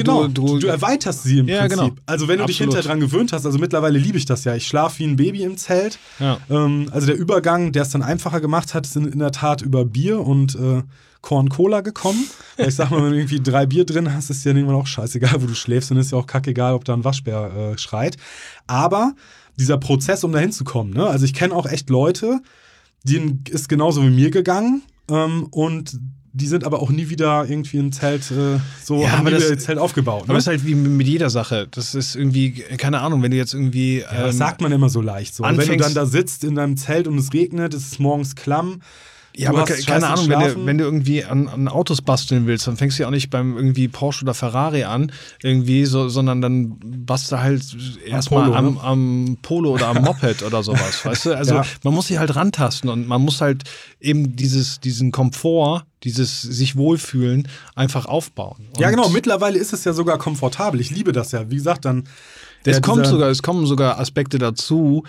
du erweiterst sie im Prinzip. Genau. Also wenn du dich hinterher dran gewöhnt hast, also mittlerweile liebe ich das ja. Ich schlafe wie ein Baby im Zelt. Ja. Also der Übergang, der es dann einfacher gemacht hat, ist in der Tat über Bier und Korn Cola gekommen. Weil ich sag mal, wenn du irgendwie 3 Bier drin hast, ist dir irgendwann auch scheißegal, wo du schläfst. Und ist ja auch kackegal, ob da ein Waschbär schreit. Aber dieser Prozess, um da hinzukommen, ne? Also ich kenne auch echt Leute, denen ist genauso wie mir gegangen und die sind aber auch nie wieder irgendwie ein Zelt haben das Zelt aufgebaut. Ne? Aber es ist halt wie mit jeder Sache. Das ist irgendwie, keine Ahnung, wenn du jetzt irgendwie das sagt man immer so leicht so. Wenn du dann da sitzt in deinem Zelt und es regnet, es ist morgens klamm. Ja, aber keine Ahnung, wenn du irgendwie an Autos basteln willst, dann fängst du ja auch nicht beim irgendwie Porsche oder Ferrari an, irgendwie, sondern dann bastelst du halt erstmal am Polo oder am Moped oder sowas, weißt du? Also man muss sich halt rantasten und man muss halt eben diesen Komfort, dieses sich wohlfühlen einfach aufbauen. Und ja, genau, mittlerweile ist es ja sogar komfortabel. Ich liebe das ja. Wie gesagt, dann es kommen sogar Aspekte dazu,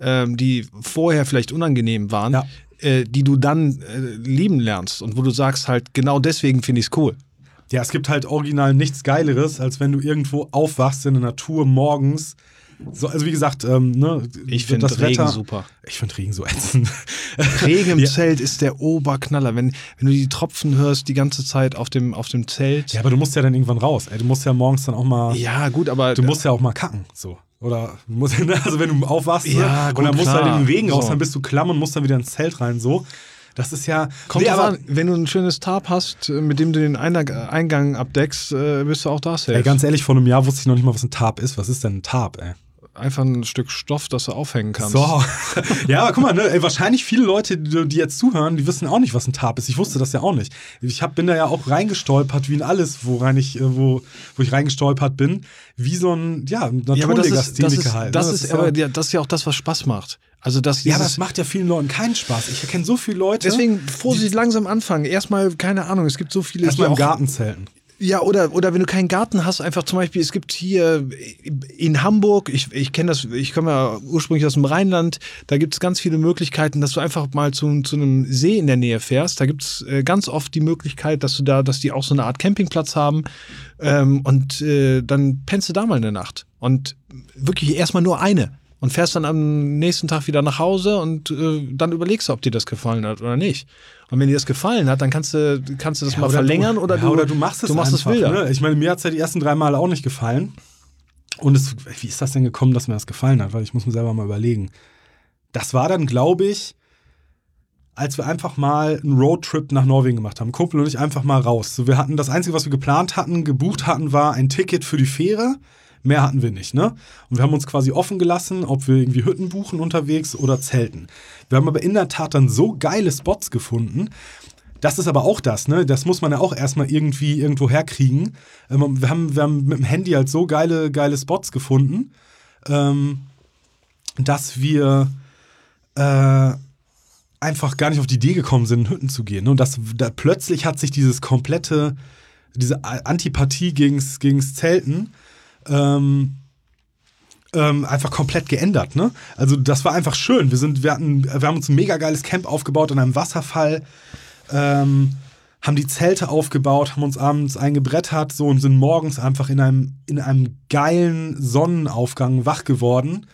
die vorher vielleicht unangenehm waren, die du dann lieben lernst und wo du sagst halt, genau deswegen finde ich es cool. Ja, es gibt halt original nichts Geileres, als wenn du irgendwo aufwachst in der Natur morgens. So, also wie gesagt, ich finde Regen super. Ich finde Regen so ätzend. Regen im Zelt ist der Oberknaller. Wenn du die Tropfen hörst die ganze Zeit auf dem Zelt. Ja, aber du musst ja dann irgendwann raus. Ey. Du musst ja morgens dann auch mal. Ja, gut, aber. Du musst ja auch mal kacken. So. Oder also wenn du aufwachst und dann musst du halt in den Regen raus, dann bist du klamm und musst dann wieder ins Zelt rein. So. Das ist ja. Kommt aber wenn du ein schönes Tarp hast, mit dem du den Eingang abdeckst, bist du auch da safe. Ey, ganz ehrlich, vor einem Jahr wusste ich noch nicht mal, was ein Tarp ist. Was ist denn ein Tarp, ey? Einfach ein Stück Stoff, das du aufhängen kannst. So. Ja, aber guck mal, ne, wahrscheinlich viele Leute, die jetzt zuhören, die wissen auch nicht, was ein Tarp ist. Ich wusste das ja auch nicht. Bin da ja auch reingestolpert, wie in alles, wo ich reingestolpert bin. Wie so ein, Naturlegastheniker halt. Das ist ja auch das, was Spaß macht. Also das macht ja vielen Leuten keinen Spaß. Ich kenne so viele Leute. Deswegen Vorsicht, langsam anfangen. Erstmal, keine Ahnung, es gibt so viele. Erstmal im Garten zelten. Ja, oder wenn du keinen Garten hast, einfach zum Beispiel, es gibt hier in Hamburg, ich kenne das, ich komme ja ursprünglich aus dem Rheinland, da gibt es ganz viele Möglichkeiten, dass du einfach mal zu einem See in der Nähe fährst. Da gibt es ganz oft die Möglichkeit, dass die auch so eine Art Campingplatz haben und dann pennst du da mal eine Nacht. Und wirklich erstmal nur eine. Und fährst dann am nächsten Tag wieder nach Hause und dann überlegst du, ob dir das gefallen hat oder nicht. Und wenn dir das gefallen hat, dann kannst du das mal verlängern oder du machst es wilder. Ne? Ich meine, mir hat es ja die ersten 3 Male auch nicht gefallen. Und wie ist das denn gekommen, dass mir das gefallen hat? Weil ich muss mir selber mal überlegen. Das war dann, glaube ich, als wir einfach mal einen Roadtrip nach Norwegen gemacht haben. Kumpel und ich einfach mal raus. So, wir hatten das Einzige, was wir gebucht hatten, war ein Ticket für die Fähre. Mehr hatten wir nicht, ne? Und wir haben uns quasi offen gelassen, ob wir irgendwie Hütten buchen unterwegs oder zelten. Wir haben aber in der Tat dann so geile Spots gefunden. Das ist aber auch das, ne? Das muss man ja auch erstmal irgendwo herkriegen. Wir haben mit dem Handy halt so geile Spots gefunden, dass wir einfach gar nicht auf die Idee gekommen sind, in Hütten zu gehen. Und plötzlich hat sich diese Antipathie gegens Zelten einfach komplett geändert, ne? Also das war einfach schön. Wir haben uns ein mega geiles Camp aufgebaut an einem Wasserfall, haben die Zelte aufgebaut, haben uns abends eingebrettert so und sind morgens einfach in einem geilen Sonnenaufgang wach geworden.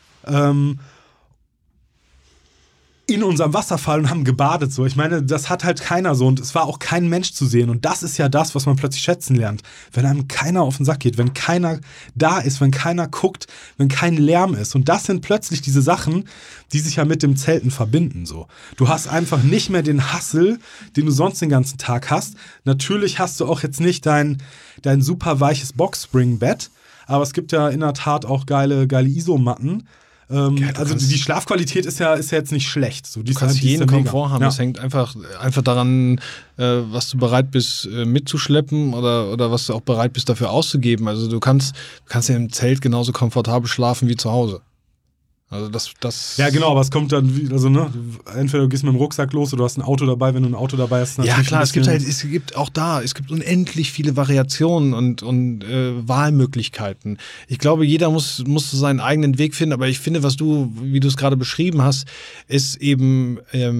In unserem Wasserfall und haben gebadet so. Ich meine, das hat halt keiner so und es war auch kein Mensch zu sehen und das ist ja das, was man plötzlich schätzen lernt. Wenn einem keiner auf den Sack geht, wenn keiner da ist, wenn keiner guckt, wenn kein Lärm ist und das sind plötzlich diese Sachen, die sich ja mit dem Zelten verbinden so. Du hast einfach nicht mehr den Hassel, den du sonst den ganzen Tag hast. Natürlich hast du auch jetzt nicht dein super weiches Boxspringbett, aber es gibt ja in der Tat auch geile Isomatten. Also die Schlafqualität ist ja jetzt nicht schlecht. So, du kannst jeden Komfort haben. Das hängt einfach daran, was du bereit bist mitzuschleppen oder was du auch bereit bist dafür auszugeben. Also du kannst ja im Zelt genauso komfortabel schlafen wie zu Hause. Also das ja, genau, aber es kommt dann, also ne, entweder du gehst mit dem Rucksack los oder du hast ein Auto dabei, wenn du ein Auto dabei hast. Ja, klar, es gibt unendlich viele Variationen und Wahlmöglichkeiten. Ich glaube, jeder muss so seinen eigenen Weg finden, aber ich finde, wie du es gerade beschrieben hast, ist eben,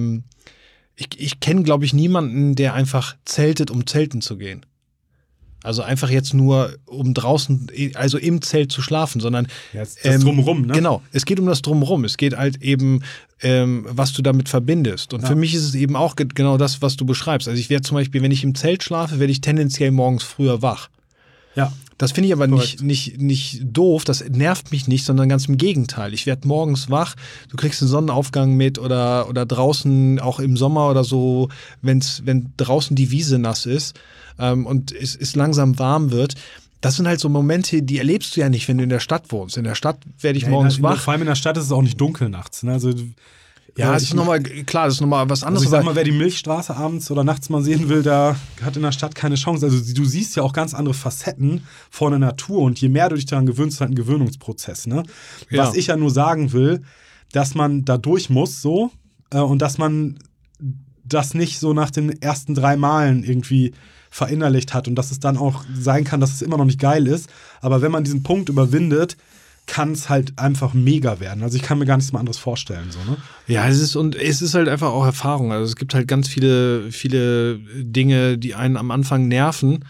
ich kenne, glaube ich, niemanden, der einfach zeltet, um zelten zu gehen. Also einfach jetzt nur, um draußen, also im Zelt zu schlafen, sondern das Drumherum, ne? Genau, es geht um das Drumherum. Es geht halt eben, was du damit verbindest. Und für mich ist es eben auch genau das, was du beschreibst. Also ich werde zum Beispiel, wenn ich im Zelt schlafe, werde ich tendenziell morgens früher wach. Ja. Das finde ich aber nicht doof, das nervt mich nicht, sondern ganz im Gegenteil. Ich werde morgens wach, du kriegst einen Sonnenaufgang mit oder draußen auch im Sommer oder so, wenn draußen die Wiese nass ist und es langsam warm wird. Das sind halt so Momente, die erlebst du ja nicht, wenn du in der Stadt wohnst. In der Stadt werde ich morgens wach. Vor allem in der Stadt ist es auch nicht dunkel nachts. Ne? Also ja, das ist nochmal was anderes. Also ich sag mal, wer die Milchstraße abends oder nachts mal sehen will, der hat in der Stadt keine Chance. Also du siehst ja auch ganz andere Facetten von der Natur und je mehr du dich daran gewöhnst, ist halt ein Gewöhnungsprozess. Ne? Ja. Was ich ja nur sagen will, dass man da durch muss so und dass man das nicht so nach den ersten 3 Malen irgendwie verinnerlicht hat und dass es dann auch sein kann, dass es immer noch nicht geil ist. Aber wenn man diesen Punkt überwindet, kann es halt einfach mega werden. Also ich kann mir gar nichts mehr anderes vorstellen. So, ne? Ja, es ist halt einfach auch Erfahrung. Also es gibt halt ganz viele Dinge, die einen am Anfang nerven,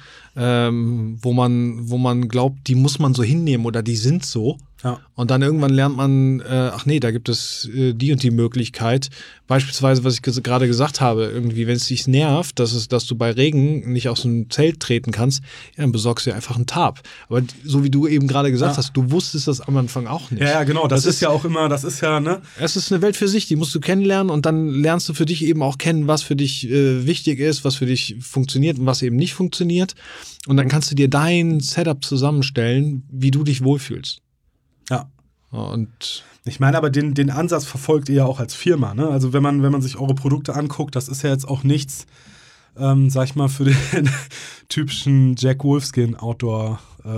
wo man glaubt, die muss man so hinnehmen oder die sind so. Ja. Und dann irgendwann lernt man, ach nee, da gibt es die und die Möglichkeit. Beispielsweise, was ich gerade gesagt habe, irgendwie, wenn es dich nervt, dass du bei Regen nicht aus dem Zelt treten kannst, ja, dann besorgst du dir einfach einen Tarp. Aber so wie du eben gerade gesagt hast, du wusstest das am Anfang auch nicht. Ja, genau, das ist ja auch immer, ne? Es ist eine Welt für sich, die musst du kennenlernen und dann lernst du für dich eben auch kennen, was für dich wichtig ist, was für dich funktioniert und was eben nicht funktioniert. Und dann kannst du dir dein Setup zusammenstellen, wie du dich wohlfühlst. Ja. Und ich meine, aber den Ansatz verfolgt ihr ja auch als Firma, ne? Also wenn man sich eure Produkte anguckt, das ist ja jetzt auch nichts, sag ich mal, für den typischen Jack Wolfskin Outdoor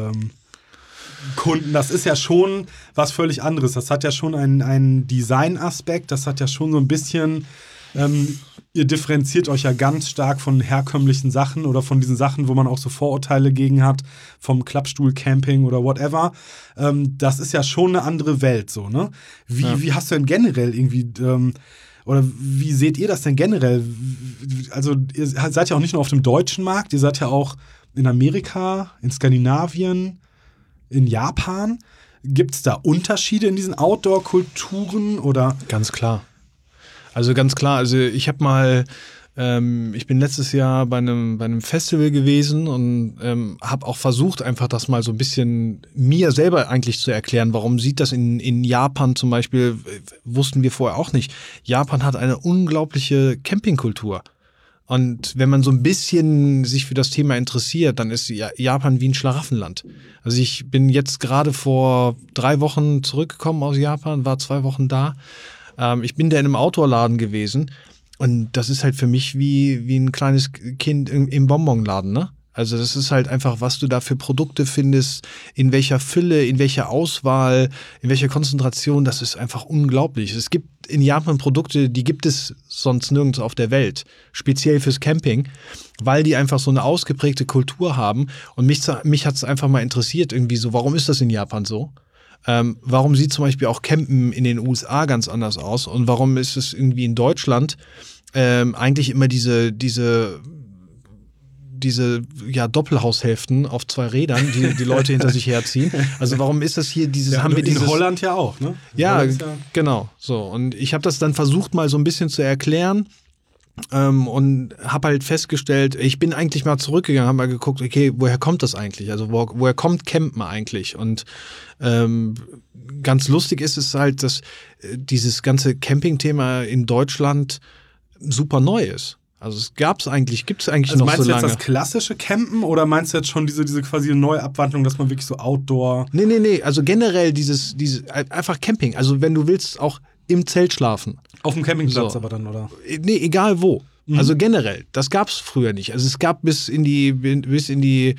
Kunden. Das ist ja schon was völlig anderes. Das hat ja schon einen Design-Aspekt, das hat ja schon so ein bisschen ihr differenziert euch ja ganz stark von herkömmlichen Sachen oder von diesen Sachen, wo man auch so Vorurteile gegen hat, vom Klappstuhl-Camping oder whatever. Das ist ja schon eine andere Welt, so, ne? Wie hast du denn generell irgendwie, oder wie seht ihr das denn generell? Also, ihr seid ja auch nicht nur auf dem deutschen Markt, ihr seid ja auch in Amerika, in Skandinavien, in Japan. Gibt es da Unterschiede in diesen Outdoor-Kulturen oder? Ganz klar. Also ganz klar, ich bin letztes Jahr bei einem Festival gewesen und habe auch versucht, einfach das mal so ein bisschen mir selber eigentlich zu erklären. Warum sieht das in Japan zum Beispiel, wussten wir vorher auch nicht. Japan hat eine unglaubliche Campingkultur. Und wenn man so ein bisschen sich für das Thema interessiert, dann ist Japan wie ein Schlaraffenland. Also ich bin jetzt gerade vor 3 Wochen zurückgekommen aus Japan, war 2 Wochen da. Ich bin da in einem Outdoor-Laden gewesen und das ist halt für mich wie ein kleines Kind im Bonbonladen, ne? Also das ist halt einfach, was du da für Produkte findest, in welcher Fülle, in welcher Auswahl, in welcher Konzentration, das ist einfach unglaublich. Es gibt in Japan Produkte, die gibt es sonst nirgends auf der Welt, speziell fürs Camping, weil die einfach so eine ausgeprägte Kultur haben und mich hat es einfach mal interessiert irgendwie so, warum ist das in Japan so? Warum sieht zum Beispiel auch Campen in den USA ganz anders aus? Und warum ist es irgendwie in Deutschland eigentlich immer diese Doppelhaushälften auf 2 Rädern, die Leute hinter sich herziehen? Also warum ist das hier dieses... haben wir dieses, in Holland ja auch, ne? Ja, genau. So. Und ich habe das dann versucht mal so ein bisschen zu erklären. Und habe halt festgestellt, ich bin eigentlich mal zurückgegangen, habe mal geguckt, okay, woher kommt das eigentlich? Also woher kommt Campen eigentlich? Und ganz lustig ist es halt, dass dieses ganze Camping-Thema in Deutschland super neu ist. Also gibt's eigentlich noch so lange. Also meinst du jetzt das klassische Campen oder meinst du jetzt schon diese quasi neue Abwandlung, dass man wirklich so Outdoor... Nee, also generell dieses einfach Camping. Also wenn du willst, auch im Zelt schlafen. Auf dem Campingplatz aber dann, oder? Nee, egal wo. Also generell, das gab's früher nicht. Also es gab bis in die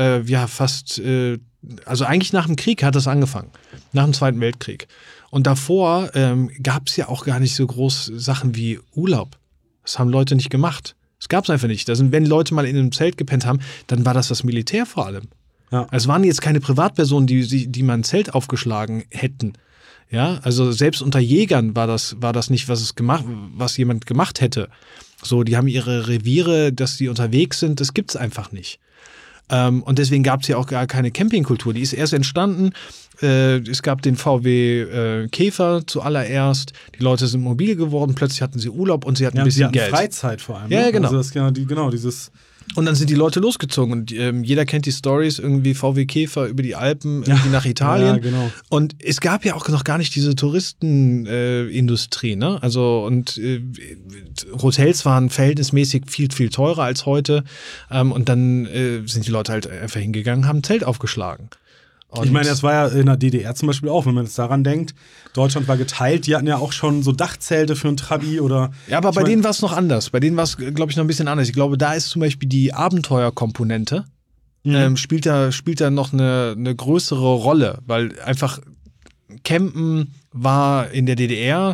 also eigentlich nach dem Krieg hat das angefangen. Nach dem Zweiten Weltkrieg. Und davor gab's ja auch gar nicht so groß Sachen wie Urlaub. Das haben Leute nicht gemacht. Das gab's einfach nicht. Wenn Leute mal in einem Zelt gepennt haben, dann war das Militär vor allem. Ja. Also es waren jetzt keine Privatpersonen, die mal ein Zelt aufgeschlagen hätten. Ja, also selbst unter Jägern war das nicht, was jemand gemacht hätte. So, die haben ihre Reviere, dass die unterwegs sind, das gibt's einfach nicht. Und deswegen gab's ja auch gar keine Campingkultur. Die ist erst entstanden. Es gab den VW Käfer zuallererst. Die Leute sind mobil geworden. Plötzlich hatten sie Urlaub und sie hatten ein bisschen Geld. Freizeit vor allem. Ja, genau. Also dieses. Und dann sind die Leute losgezogen und jeder kennt die Stories, irgendwie VW Käfer über die Alpen, irgendwie nach Italien. Ja, genau. Und es gab ja auch noch gar nicht diese Touristenindustrie, ne? Also und Hotels waren verhältnismäßig viel, viel teurer als heute. Und dann sind die Leute halt einfach hingegangen, haben ein Zelt aufgeschlagen. Und ich meine, das war ja in der DDR zum Beispiel auch, wenn man jetzt daran denkt. Deutschland war geteilt, die hatten ja auch schon so Dachzelte für ein Trabi oder. Ja, aber bei denen war es noch anders. Bei denen war es, glaube ich, noch ein bisschen anders. Ich glaube, da ist zum Beispiel die Abenteuerkomponente, spielt da noch eine größere Rolle, weil einfach Campen war in der DDR.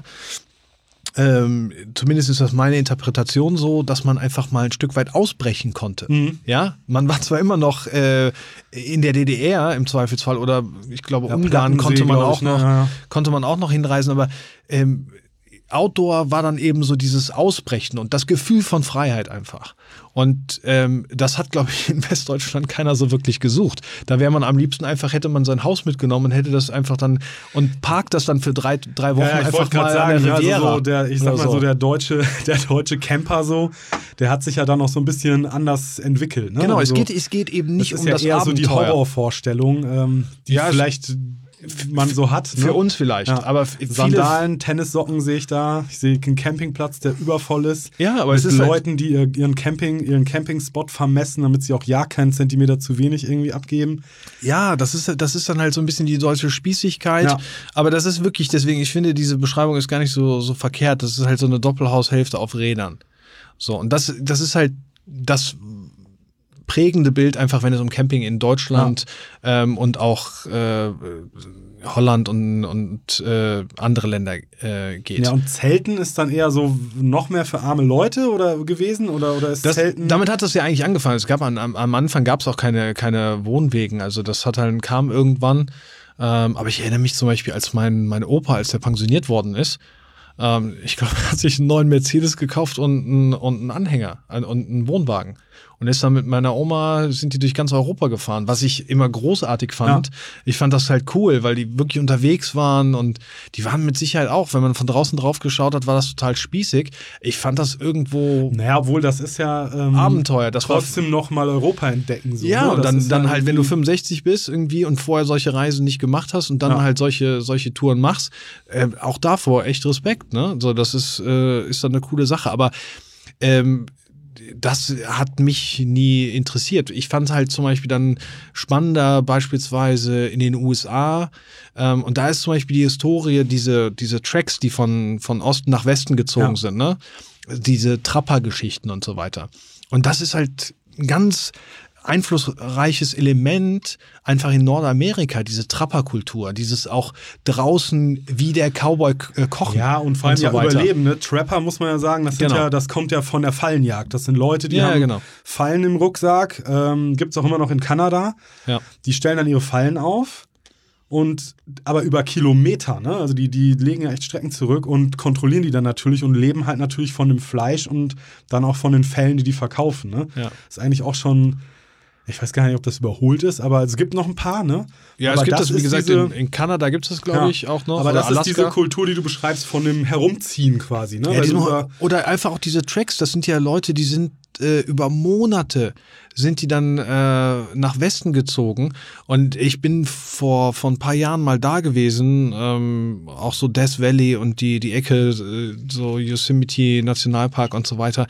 Zumindest ist das meine Interpretation so, dass man einfach mal ein Stück weit ausbrechen konnte. Ja, man war zwar immer noch in der DDR im Zweifelsfall oder ich glaube Ungarn konnte man auch noch hinreisen, aber Outdoor war dann eben so dieses Ausbrechen und das Gefühl von Freiheit einfach. Und das hat, glaube ich, in Westdeutschland keiner so wirklich gesucht. Da wäre man am liebsten einfach, hätte man sein Haus mitgenommen und hätte das einfach dann und parkt das dann für drei Wochen einfach mal sagen, an der Riviera. Also der deutsche Camper so, der hat sich ja dann noch so ein bisschen anders entwickelt. Ne? Genau, also, es geht eben nicht um das eher Abenteuer. So die Horrorvorstellung, die vielleicht man so hat. Für uns vielleicht, aber Sandalen, Tennissocken sehe ich da. Ich sehe einen Campingplatz, der übervoll ist. Ja, aber es ist Leuten, die ihren Campingspot vermessen, damit sie auch ja keinen Zentimeter zu wenig irgendwie abgeben. Ja, das ist dann halt so ein bisschen die deutsche Spießigkeit. Ja. Aber das ist wirklich, deswegen, ich finde, diese Beschreibung ist gar nicht so verkehrt. Das ist halt so eine Doppelhaushälfte auf Rädern. So, und das ist halt das prägende Bild einfach, wenn es um Camping in Deutschland und auch Holland und andere Länder geht. Ja, und Zelten ist dann eher so noch mehr für arme Leute oder gewesen? Oder ist Zelten? Damit hat das ja eigentlich angefangen. Es gab am Anfang gab es auch keine Wohnwegen. Also das kam irgendwann. Aber ich erinnere mich zum Beispiel, als mein Opa, als der pensioniert worden ist, ich glaube, er hat sich einen neuen Mercedes gekauft und einen Anhänger und einen Wohnwagen. Und ist dann mit meiner Oma, sind die durch ganz Europa gefahren, was ich immer großartig fand. Ja. Ich fand das halt cool, weil die wirklich unterwegs waren und die waren mit Sicherheit auch, wenn man von draußen drauf geschaut hat, war das total spießig. Ich fand das irgendwo... Naja, obwohl das ist ja Abenteuer. Das trotzdem noch mal Europa entdecken. So, ja, ne? und dann halt, wenn du 65 bist irgendwie und vorher solche Reisen nicht gemacht hast und dann halt solche Touren machst, auch davor echt Respekt, ne? So, das ist dann eine coole Sache. Aber das hat mich nie interessiert. Ich fand es halt zum Beispiel dann spannender, beispielsweise in den USA. Und da ist zum Beispiel die Historie, diese Tracks, die von Osten nach Westen gezogen sind, ne? Diese Trapper-Geschichten und so weiter. Und das ist halt ein ganz einflussreiches Element einfach in Nordamerika, diese Trapperkultur, dieses auch draußen wie der Cowboy kochen. Ja, und vor allem so überleben, ne? Trapper muss man ja sagen, das kommt ja von der Fallenjagd. Das sind Leute, die haben Fallen im Rucksack, gibt's auch immer noch in Kanada. Ja. Die stellen dann ihre Fallen auf aber über Kilometer, ne? Also die legen ja echt Strecken zurück und kontrollieren die dann natürlich und leben halt natürlich von dem Fleisch und dann auch von den Fellen, die verkaufen, ne? Ja. Ist eigentlich auch schon, ich weiß gar nicht, ob das überholt ist, aber es gibt noch ein paar, ne? Ja, aber es gibt das, wie gesagt, in Kanada gibt es das, glaube ich, auch noch. Aber oder das Alaska. ist diese Kultur, die du beschreibst, von dem Herumziehen quasi, ne? Ja, oder einfach auch diese Tracks, das sind ja Leute, die sind über Monate sind die dann nach Westen gezogen und ich bin vor ein paar Jahren mal da gewesen, auch so Death Valley und die Ecke, so Yosemite Nationalpark und so weiter,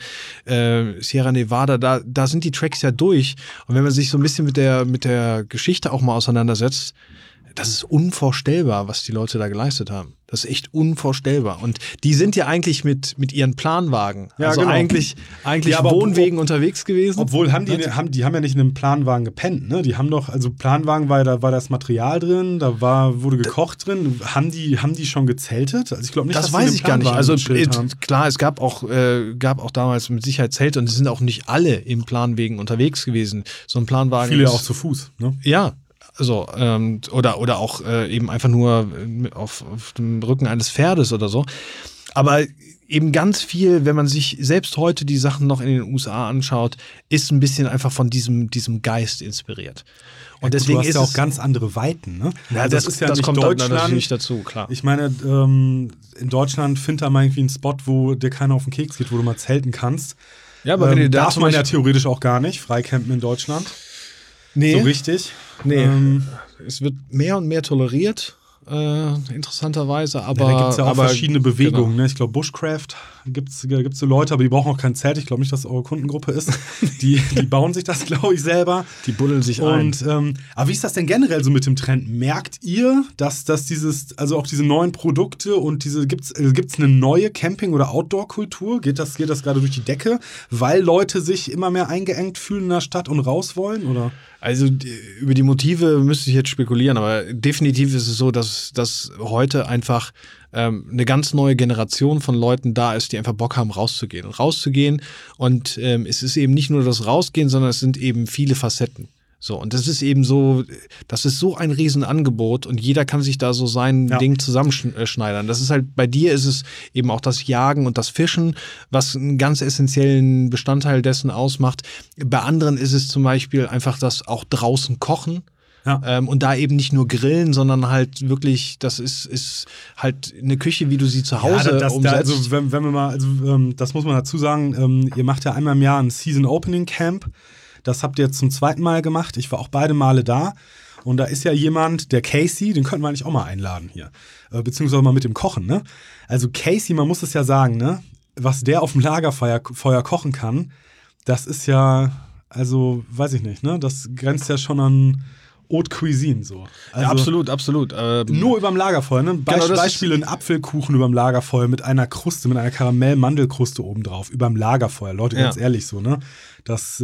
Sierra Nevada, da sind die Tracks ja durch und wenn man sich so ein bisschen mit der Geschichte auch mal auseinandersetzt, das ist unvorstellbar, was die Leute da geleistet haben. Das ist echt unvorstellbar. Und die sind ja eigentlich mit ihren Planwagen, ja, also genau. eigentlich Wohnwegen unterwegs gewesen. Obwohl die haben ja nicht in einem Planwagen gepennt, ne? Die haben doch, also Planwagen da war das Material drin, wurde gekocht drin. Haben die schon gezeltet? Also ich glaube nicht, das weiß ich gar nicht. Also haben. Klar, es gab auch damals mit Sicherheit Zelte und es sind auch nicht alle im Planwegen unterwegs gewesen. So ein Planwagen. Viele auch zu Fuß, ne? Ja. Also, oder auch eben einfach nur auf dem Rücken eines Pferdes oder so. Aber eben ganz viel, wenn man sich selbst heute die Sachen noch in den USA anschaut, ist ein bisschen einfach von diesem Geist inspiriert. Und deswegen ist ja auch ganz andere Weiten, ne? Ja, also das ist ja das nicht kommt Deutschland natürlich dazu, klar. Ich meine, in Deutschland findet da mal irgendwie einen Spot, wo dir keiner auf den Keks geht, wo du mal zelten kannst. Ja, aber wenn du da darf man ja theoretisch auch gar nicht freicampen in Deutschland. Nee. So richtig. Nee. Es wird mehr und mehr toleriert, interessanterweise. Aber da gibt es ja auch verschiedene Bewegungen. Genau. Ne? Ich glaube, Bushcraft gibt's so Leute, aber die brauchen auch kein Zelt. Ich glaube nicht, dass das eure Kundengruppe ist. Die bauen sich das, glaube ich, selber. Die buddeln sich ein. Aber wie ist das denn generell so mit dem Trend? Merkt ihr, dass also auch diese neuen Produkte und gibt's eine neue Camping- oder Outdoor-Kultur? Geht das gerade durch die Decke, weil Leute sich immer mehr eingeengt fühlen in der Stadt und raus wollen, oder? Also über die Motive müsste ich jetzt spekulieren, aber definitiv ist es so, dass heute einfach eine ganz neue Generation von Leuten da ist, die einfach Bock haben, rauszugehen. Und es ist eben nicht nur das Rausgehen, sondern es sind eben viele Facetten. So, und das ist eben so, das ist so ein Riesenangebot und jeder kann sich da so sein Ding zusammenschneidern. Das ist halt, bei dir ist es eben auch das Jagen und das Fischen, was einen ganz essentiellen Bestandteil dessen ausmacht. Bei anderen ist es zum Beispiel einfach das auch draußen kochen. Ja. Und da eben nicht nur grillen, sondern halt wirklich, das ist halt eine Küche, wie du sie zu Hause umsetzt. Also wenn wir mal, das muss man dazu sagen, ihr macht ja einmal im Jahr ein Season Opening Camp. Das habt ihr jetzt zum zweiten Mal gemacht. Ich war auch beide Male da. Und da ist ja jemand, der Casey, den könnten wir eigentlich auch mal einladen hier. Beziehungsweise mal mit dem Kochen, ne? Also Casey, man muss es ja sagen, ne? Was der auf dem Lagerfeuer kochen kann, das ist ja, also weiß ich nicht, ne? Das grenzt ja schon an Haute Cuisine so. Also, ja, absolut. Nur überm Lagerfeuer, ne? Beispiel ein Apfelkuchen überm Lagerfeuer mit einer Kruste, mit einer Karamell-Mandelkruste obendrauf, überm Lagerfeuer. Leute, ganz ehrlich so, ne? Das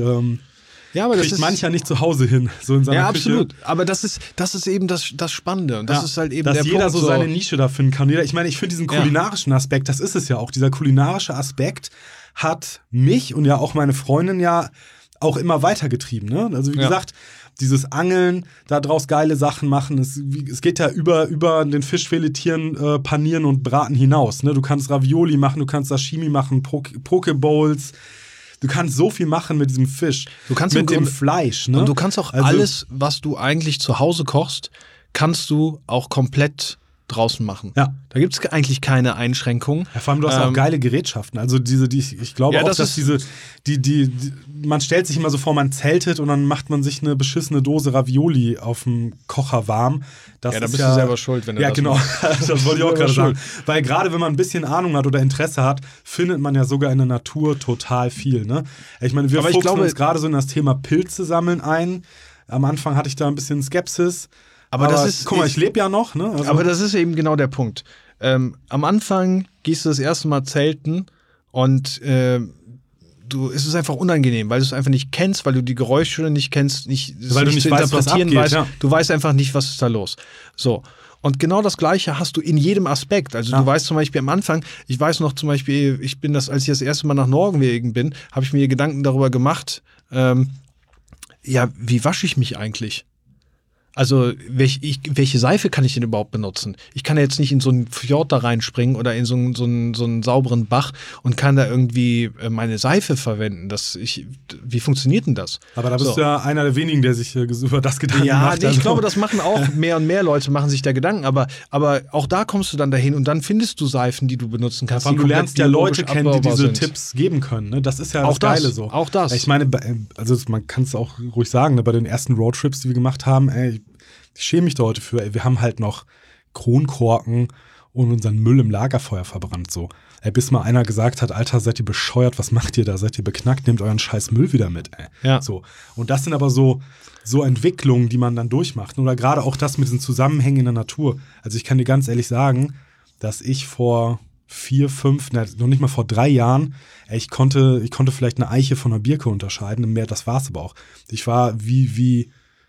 aber kriegt mancher nicht zu Hause hin, so in seiner Küche. Ja, absolut. Aber das ist eben das Spannende. Und das ist halt eben dass der jeder Punkt, so seine Nische da finden kann. Ich meine, ich finde diesen kulinarischen Aspekt, das ist es ja auch. Dieser kulinarische Aspekt hat mich und ja auch meine Freundin ja auch immer weitergetrieben. Ne? Also wie gesagt, dieses Angeln, da draus geile Sachen machen, es geht ja über den Fisch filetieren, panieren und braten hinaus. Ne? Du kannst Ravioli machen, du kannst Sashimi machen, Pokebowls. Du kannst so viel machen mit diesem Fisch, mit dem Fleisch. Ne? Und du kannst auch alles, was du eigentlich zu Hause kochst, kannst du auch komplett draußen machen. Ja. Da gibt es eigentlich keine Einschränkungen. Ja, vor allem, du hast auch geile Gerätschaften. Also ich glaube auch, dass man stellt sich immer so vor, man zeltet und dann macht man sich eine beschissene Dose Ravioli auf dem Kocher warm. Da bist du selber schuld, wenn du das genau. machst. Das wollte ich auch gerade sagen. Weil gerade wenn man ein bisschen Ahnung hat oder Interesse hat, findet man ja sogar in der Natur total viel. Ne? Ich meine, wir fuchsen uns gerade so in das Thema Pilze sammeln ein. Am Anfang hatte ich da ein bisschen Skepsis. Aber das ist, guck mal, ich lebe ja noch. Ne? Also, aber das ist eben genau der Punkt. Am Anfang gehst du das erste Mal zelten und es ist einfach unangenehm, weil du es einfach nicht kennst, weil du die Geräusche nicht kennst, weil du nicht weißt, was abgeht, weißt. Ja. Du weißt einfach nicht, was ist da los. So. Und genau das Gleiche hast du in jedem Aspekt. Also du weißt zum Beispiel am Anfang, ich weiß noch zum Beispiel, als ich das erste Mal nach Norwegen bin, habe ich mir Gedanken darüber gemacht, wie wasche ich mich eigentlich? Also welche Seife kann ich denn überhaupt benutzen? Ich kann ja jetzt nicht in so einen Fjord da reinspringen oder in so einen sauberen Bach und kann da irgendwie meine Seife verwenden. Wie funktioniert denn das? Aber da bist du ja einer der wenigen, der sich über das Gedanken macht. Ja, ich glaube, das machen auch mehr und mehr Leute, machen sich da Gedanken. Aber auch da kommst du dann dahin und dann findest du Seifen, die du benutzen kannst. Du lernst ja Leute kennen, die diese Tipps geben können. Ne? Das ist ja das Geile so. Auch das. Ich meine, also man kann es auch ruhig sagen, ne? Bei den ersten Roadtrips, die wir gemacht haben, ich schäme mich da heute für. Wir haben halt noch Kronkorken und unseren Müll im Lagerfeuer verbrannt. So. Bis mal einer gesagt hat, Alter, seid ihr bescheuert, was macht ihr da? Seid ihr beknackt? Nehmt euren scheiß Müll wieder mit. Ja. So. Und das sind aber so Entwicklungen, die man dann durchmacht. Oder gerade auch das mit diesen Zusammenhängen in der Natur. Also ich kann dir ganz ehrlich sagen, dass ich vor 4, 5, noch nicht mal vor 3 Jahren, ich konnte vielleicht eine Eiche von einer Birke unterscheiden. Mehr, das war's aber auch. Ich war wie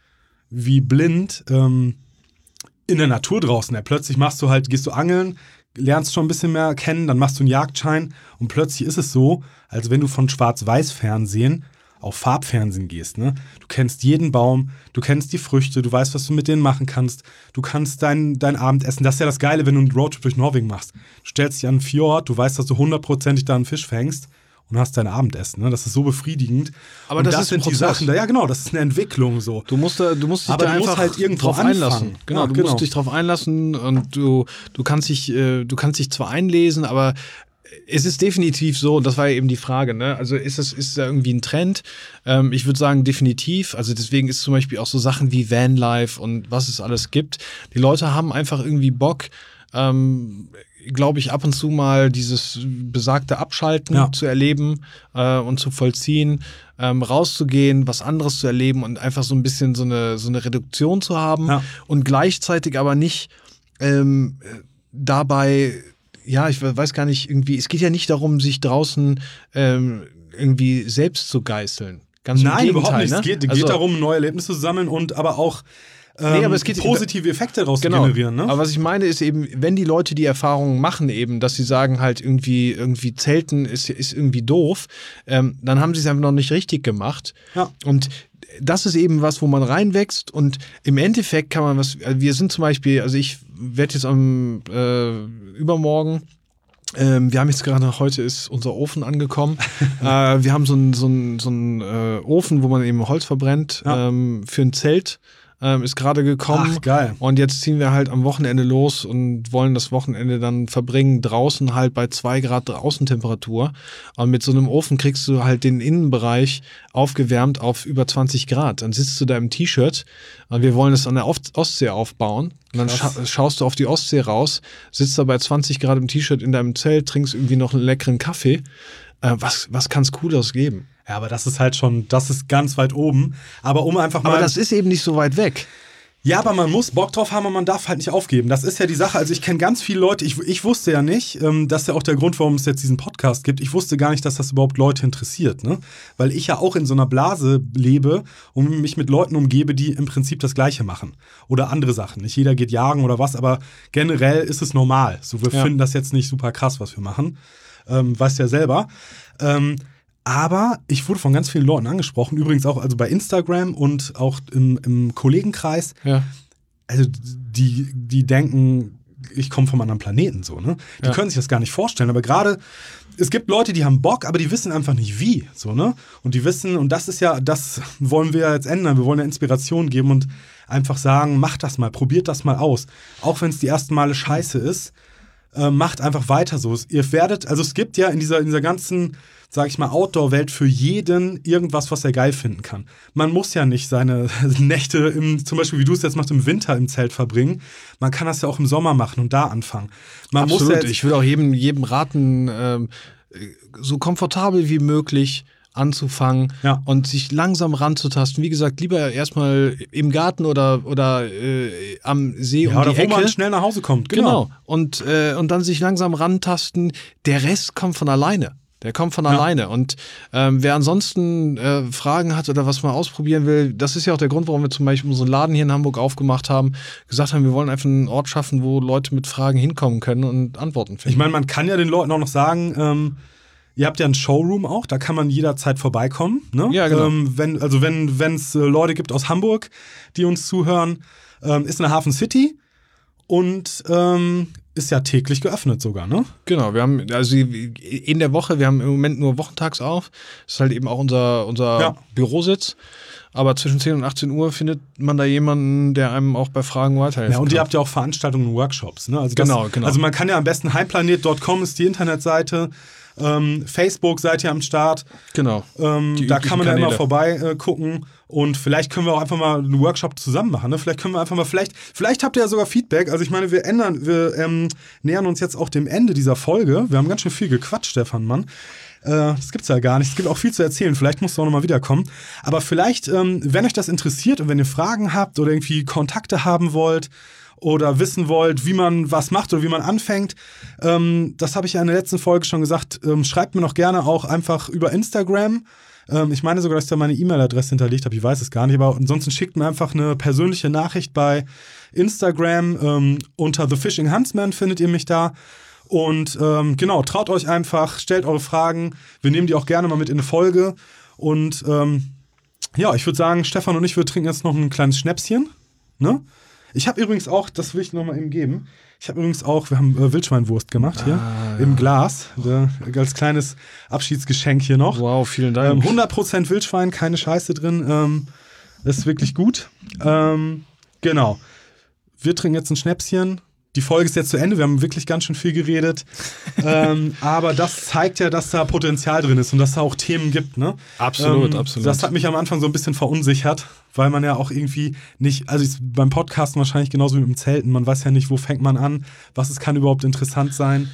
blind in der Natur draußen. Plötzlich gehst du angeln, lernst schon ein bisschen mehr kennen, dann machst du einen Jagdschein und plötzlich ist es so, als wenn du von Schwarz-Weiß-Fernsehen auf Farbfernsehen gehst. Ne? Du kennst jeden Baum, du kennst die Früchte, du weißt, was du mit denen machen kannst, du kannst dein Abendessen. Das ist ja das Geile, wenn du einen Roadtrip durch Norwegen machst. Du stellst dich an einen Fjord, du weißt, dass du 100%ig da einen Fisch fängst und hast dein Abendessen. Ne? Das ist so befriedigend. Aber und das sind die Sachen. Ja, genau, das ist eine Entwicklung so. Du musst dich da einfach halt irgendwo drauf einlassen. Genau, du musst dich drauf einlassen und du kannst dich zwar einlesen, aber es ist definitiv so, das war ja eben die Frage, ne? Also ist da irgendwie ein Trend? Ich würde sagen, definitiv. Also deswegen ist zum Beispiel auch so Sachen wie Vanlife und was es alles gibt. Die Leute haben einfach irgendwie Bock, glaube ich, ab und zu mal dieses besagte Abschalten zu erleben und zu vollziehen, rauszugehen, was anderes zu erleben und einfach so ein bisschen so eine Reduktion zu haben und gleichzeitig aber nicht dabei, ja, ich weiß gar nicht, irgendwie, es geht ja nicht darum, sich draußen irgendwie selbst zu geißeln. Ganz im Gegenteil, überhaupt nicht. Ne? Es geht darum, neue Erlebnisse zu sammeln und aber auch aber es geht positive Effekte daraus zu generieren. Ne? Aber was ich meine ist eben, wenn die Leute die Erfahrungen machen eben, dass sie sagen halt irgendwie Zelten ist irgendwie doof, dann haben sie es einfach noch nicht richtig gemacht. Ja. Und das ist eben was, wo man reinwächst und im Endeffekt kann man wir sind zum Beispiel, also ich werde jetzt am übermorgen, wir haben jetzt gerade, heute ist unser Ofen angekommen. Wir haben so einen Ofen, wo man eben Holz verbrennt für ein Zelt. Ist gerade gekommen. Ach, geil. Und jetzt ziehen wir halt am Wochenende los und wollen das Wochenende dann verbringen, draußen halt bei 2 Grad Außentemperatur. Und mit so einem Ofen kriegst du halt den Innenbereich aufgewärmt auf über 20 Grad. Dann sitzt du da im T-Shirt und wir wollen es an der Ostsee aufbauen. Und dann schaust du auf die Ostsee raus, sitzt da bei 20 Grad im T-Shirt in deinem Zelt, trinkst irgendwie noch einen leckeren Kaffee. Was kann es Cooleres geben? Ja, aber das ist halt schon, das ist ganz weit oben. Aber Aber das ist eben nicht so weit weg. Ja, aber man muss Bock drauf haben und man darf halt nicht aufgeben. Das ist ja die Sache. Also ich kenne ganz viele Leute, ich wusste ja nicht, das ist ja auch der Grund, warum es jetzt diesen Podcast gibt. Ich wusste gar nicht, dass das überhaupt Leute interessiert, ne? Weil ich ja auch in so einer Blase lebe und mich mit Leuten umgebe, die im Prinzip das Gleiche machen. Oder andere Sachen. Nicht jeder geht jagen oder was, aber generell ist es normal. So, wir finden das jetzt nicht super krass, was wir machen. Weißt ja selber. Aber ich wurde von ganz vielen Leuten angesprochen, übrigens auch also bei Instagram und auch im Kollegenkreis. Ja. Also die denken, ich komme vom anderen Planeten so, ne? Die können sich das gar nicht vorstellen, aber gerade es gibt Leute, die haben Bock, aber die wissen einfach nicht wie, so, ne? Und die wissen, und das wollen wir jetzt ändern, wir wollen ja Inspiration geben und einfach sagen, macht das mal, probiert das mal aus. Auch wenn es die ersten Male scheiße ist, macht einfach weiter so. Ihr werdet, also es gibt ja in dieser ganzen, sag ich mal, Outdoor-Welt für jeden irgendwas, was er geil finden kann. Man muss ja nicht seine Nächte, zum Beispiel wie du es jetzt machst, im Winter im Zelt verbringen. Man kann das ja auch im Sommer machen und da anfangen. Absolut, ich würde auch jedem raten, so komfortabel wie möglich anzufangen und sich langsam ranzutasten. Wie gesagt, lieber erstmal im Garten oder am See um die Ecke. Wo man schnell nach Hause kommt. Genau. Und dann sich langsam rantasten. Der Rest kommt von alleine. Der kommt von alleine. Und wer ansonsten Fragen hat oder was mal ausprobieren will, das ist ja auch der Grund, warum wir zum Beispiel unseren Laden hier in Hamburg aufgemacht haben, gesagt haben, wir wollen einfach einen Ort schaffen, wo Leute mit Fragen hinkommen können und Antworten finden. Ich meine, man kann ja den Leuten auch noch sagen, Ihr habt ja einen Showroom auch, da kann man jederzeit vorbeikommen. Ne? Ja, genau. Wenn es Leute gibt aus Hamburg, die uns zuhören, ist eine Hafen City und ist ja täglich geöffnet sogar, ne? Genau, wir haben also in der Woche, wir haben im Moment nur wochentags auf. Das ist halt eben auch unser Bürositz. Aber zwischen 10 und 18 Uhr findet man da jemanden, der einem auch bei Fragen weiterhilft. Ja, und ihr habt ja auch Veranstaltungen und Workshops, ne? Also genau. Also man kann ja am besten heimplanet.com ist die Internetseite. Facebook seid ihr am Start. Genau. Da kann man ja immer vorbei gucken. Und vielleicht können wir auch einfach mal einen Workshop zusammen machen. Ne? Vielleicht können wir einfach mal, vielleicht habt ihr ja sogar Feedback. Also ich meine, wir nähern uns jetzt auch dem Ende dieser Folge. Wir haben ganz schön viel gequatscht, Stefan, Mann. Das gibt's ja gar nicht. Es gibt auch viel zu erzählen. Vielleicht musst du auch nochmal wiederkommen. Aber vielleicht, wenn euch das interessiert und wenn ihr Fragen habt oder irgendwie Kontakte haben wollt oder wissen wollt, wie man was macht oder wie man anfängt, das habe ich ja in der letzten Folge schon gesagt, schreibt mir noch gerne auch einfach über Instagram. Ich meine sogar, dass ich da meine E-Mail-Adresse hinterlegt habe, ich weiß es gar nicht, aber ansonsten schickt mir einfach eine persönliche Nachricht bei Instagram. Unter The Fishing Huntsman findet ihr mich da. Und genau, traut euch einfach, stellt eure Fragen. Wir nehmen die auch gerne mal mit in eine Folge. Und ich würde sagen, Stefan und ich, wir trinken jetzt noch ein kleines Schnäpschen. Ne? Ich habe übrigens auch, das will ich nochmal eben geben, wir haben Wildschweinwurst gemacht hier im Glas, als kleines Abschiedsgeschenk hier noch. Wow, vielen Dank. 100% Wildschwein, keine Scheiße drin, das ist wirklich gut. Genau, wir trinken jetzt ein Schnäpschen. Die Folge ist jetzt zu Ende, wir haben wirklich ganz schön viel geredet. Aber das zeigt ja, dass da Potenzial drin ist und dass da auch Themen gibt. Ne? Absolut. Das hat mich am Anfang so ein bisschen verunsichert, weil man ja auch irgendwie nicht, also beim Podcasten wahrscheinlich genauso wie im Zelten, man weiß ja nicht, wo fängt man an, kann überhaupt interessant sein.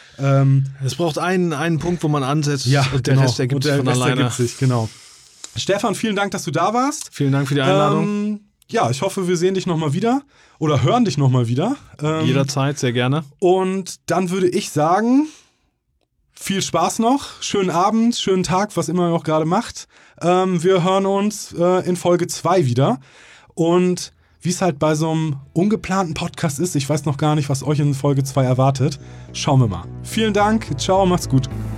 Es braucht einen Punkt, wo man ansetzt und der Rest ergibt sich von alleine. Genau. Stefan, vielen Dank, dass du da warst. Vielen Dank für die Einladung. Ich hoffe, wir sehen dich nochmal wieder oder hören dich nochmal wieder. Jederzeit, sehr gerne. Und dann würde ich sagen, viel Spaß noch, schönen Abend, schönen Tag, was immer ihr noch gerade macht. Wir hören uns in Folge 2 wieder. Und wie es halt bei so einem ungeplanten Podcast ist, ich weiß noch gar nicht, was euch in Folge 2 erwartet. Schauen wir mal. Vielen Dank, ciao, macht's gut.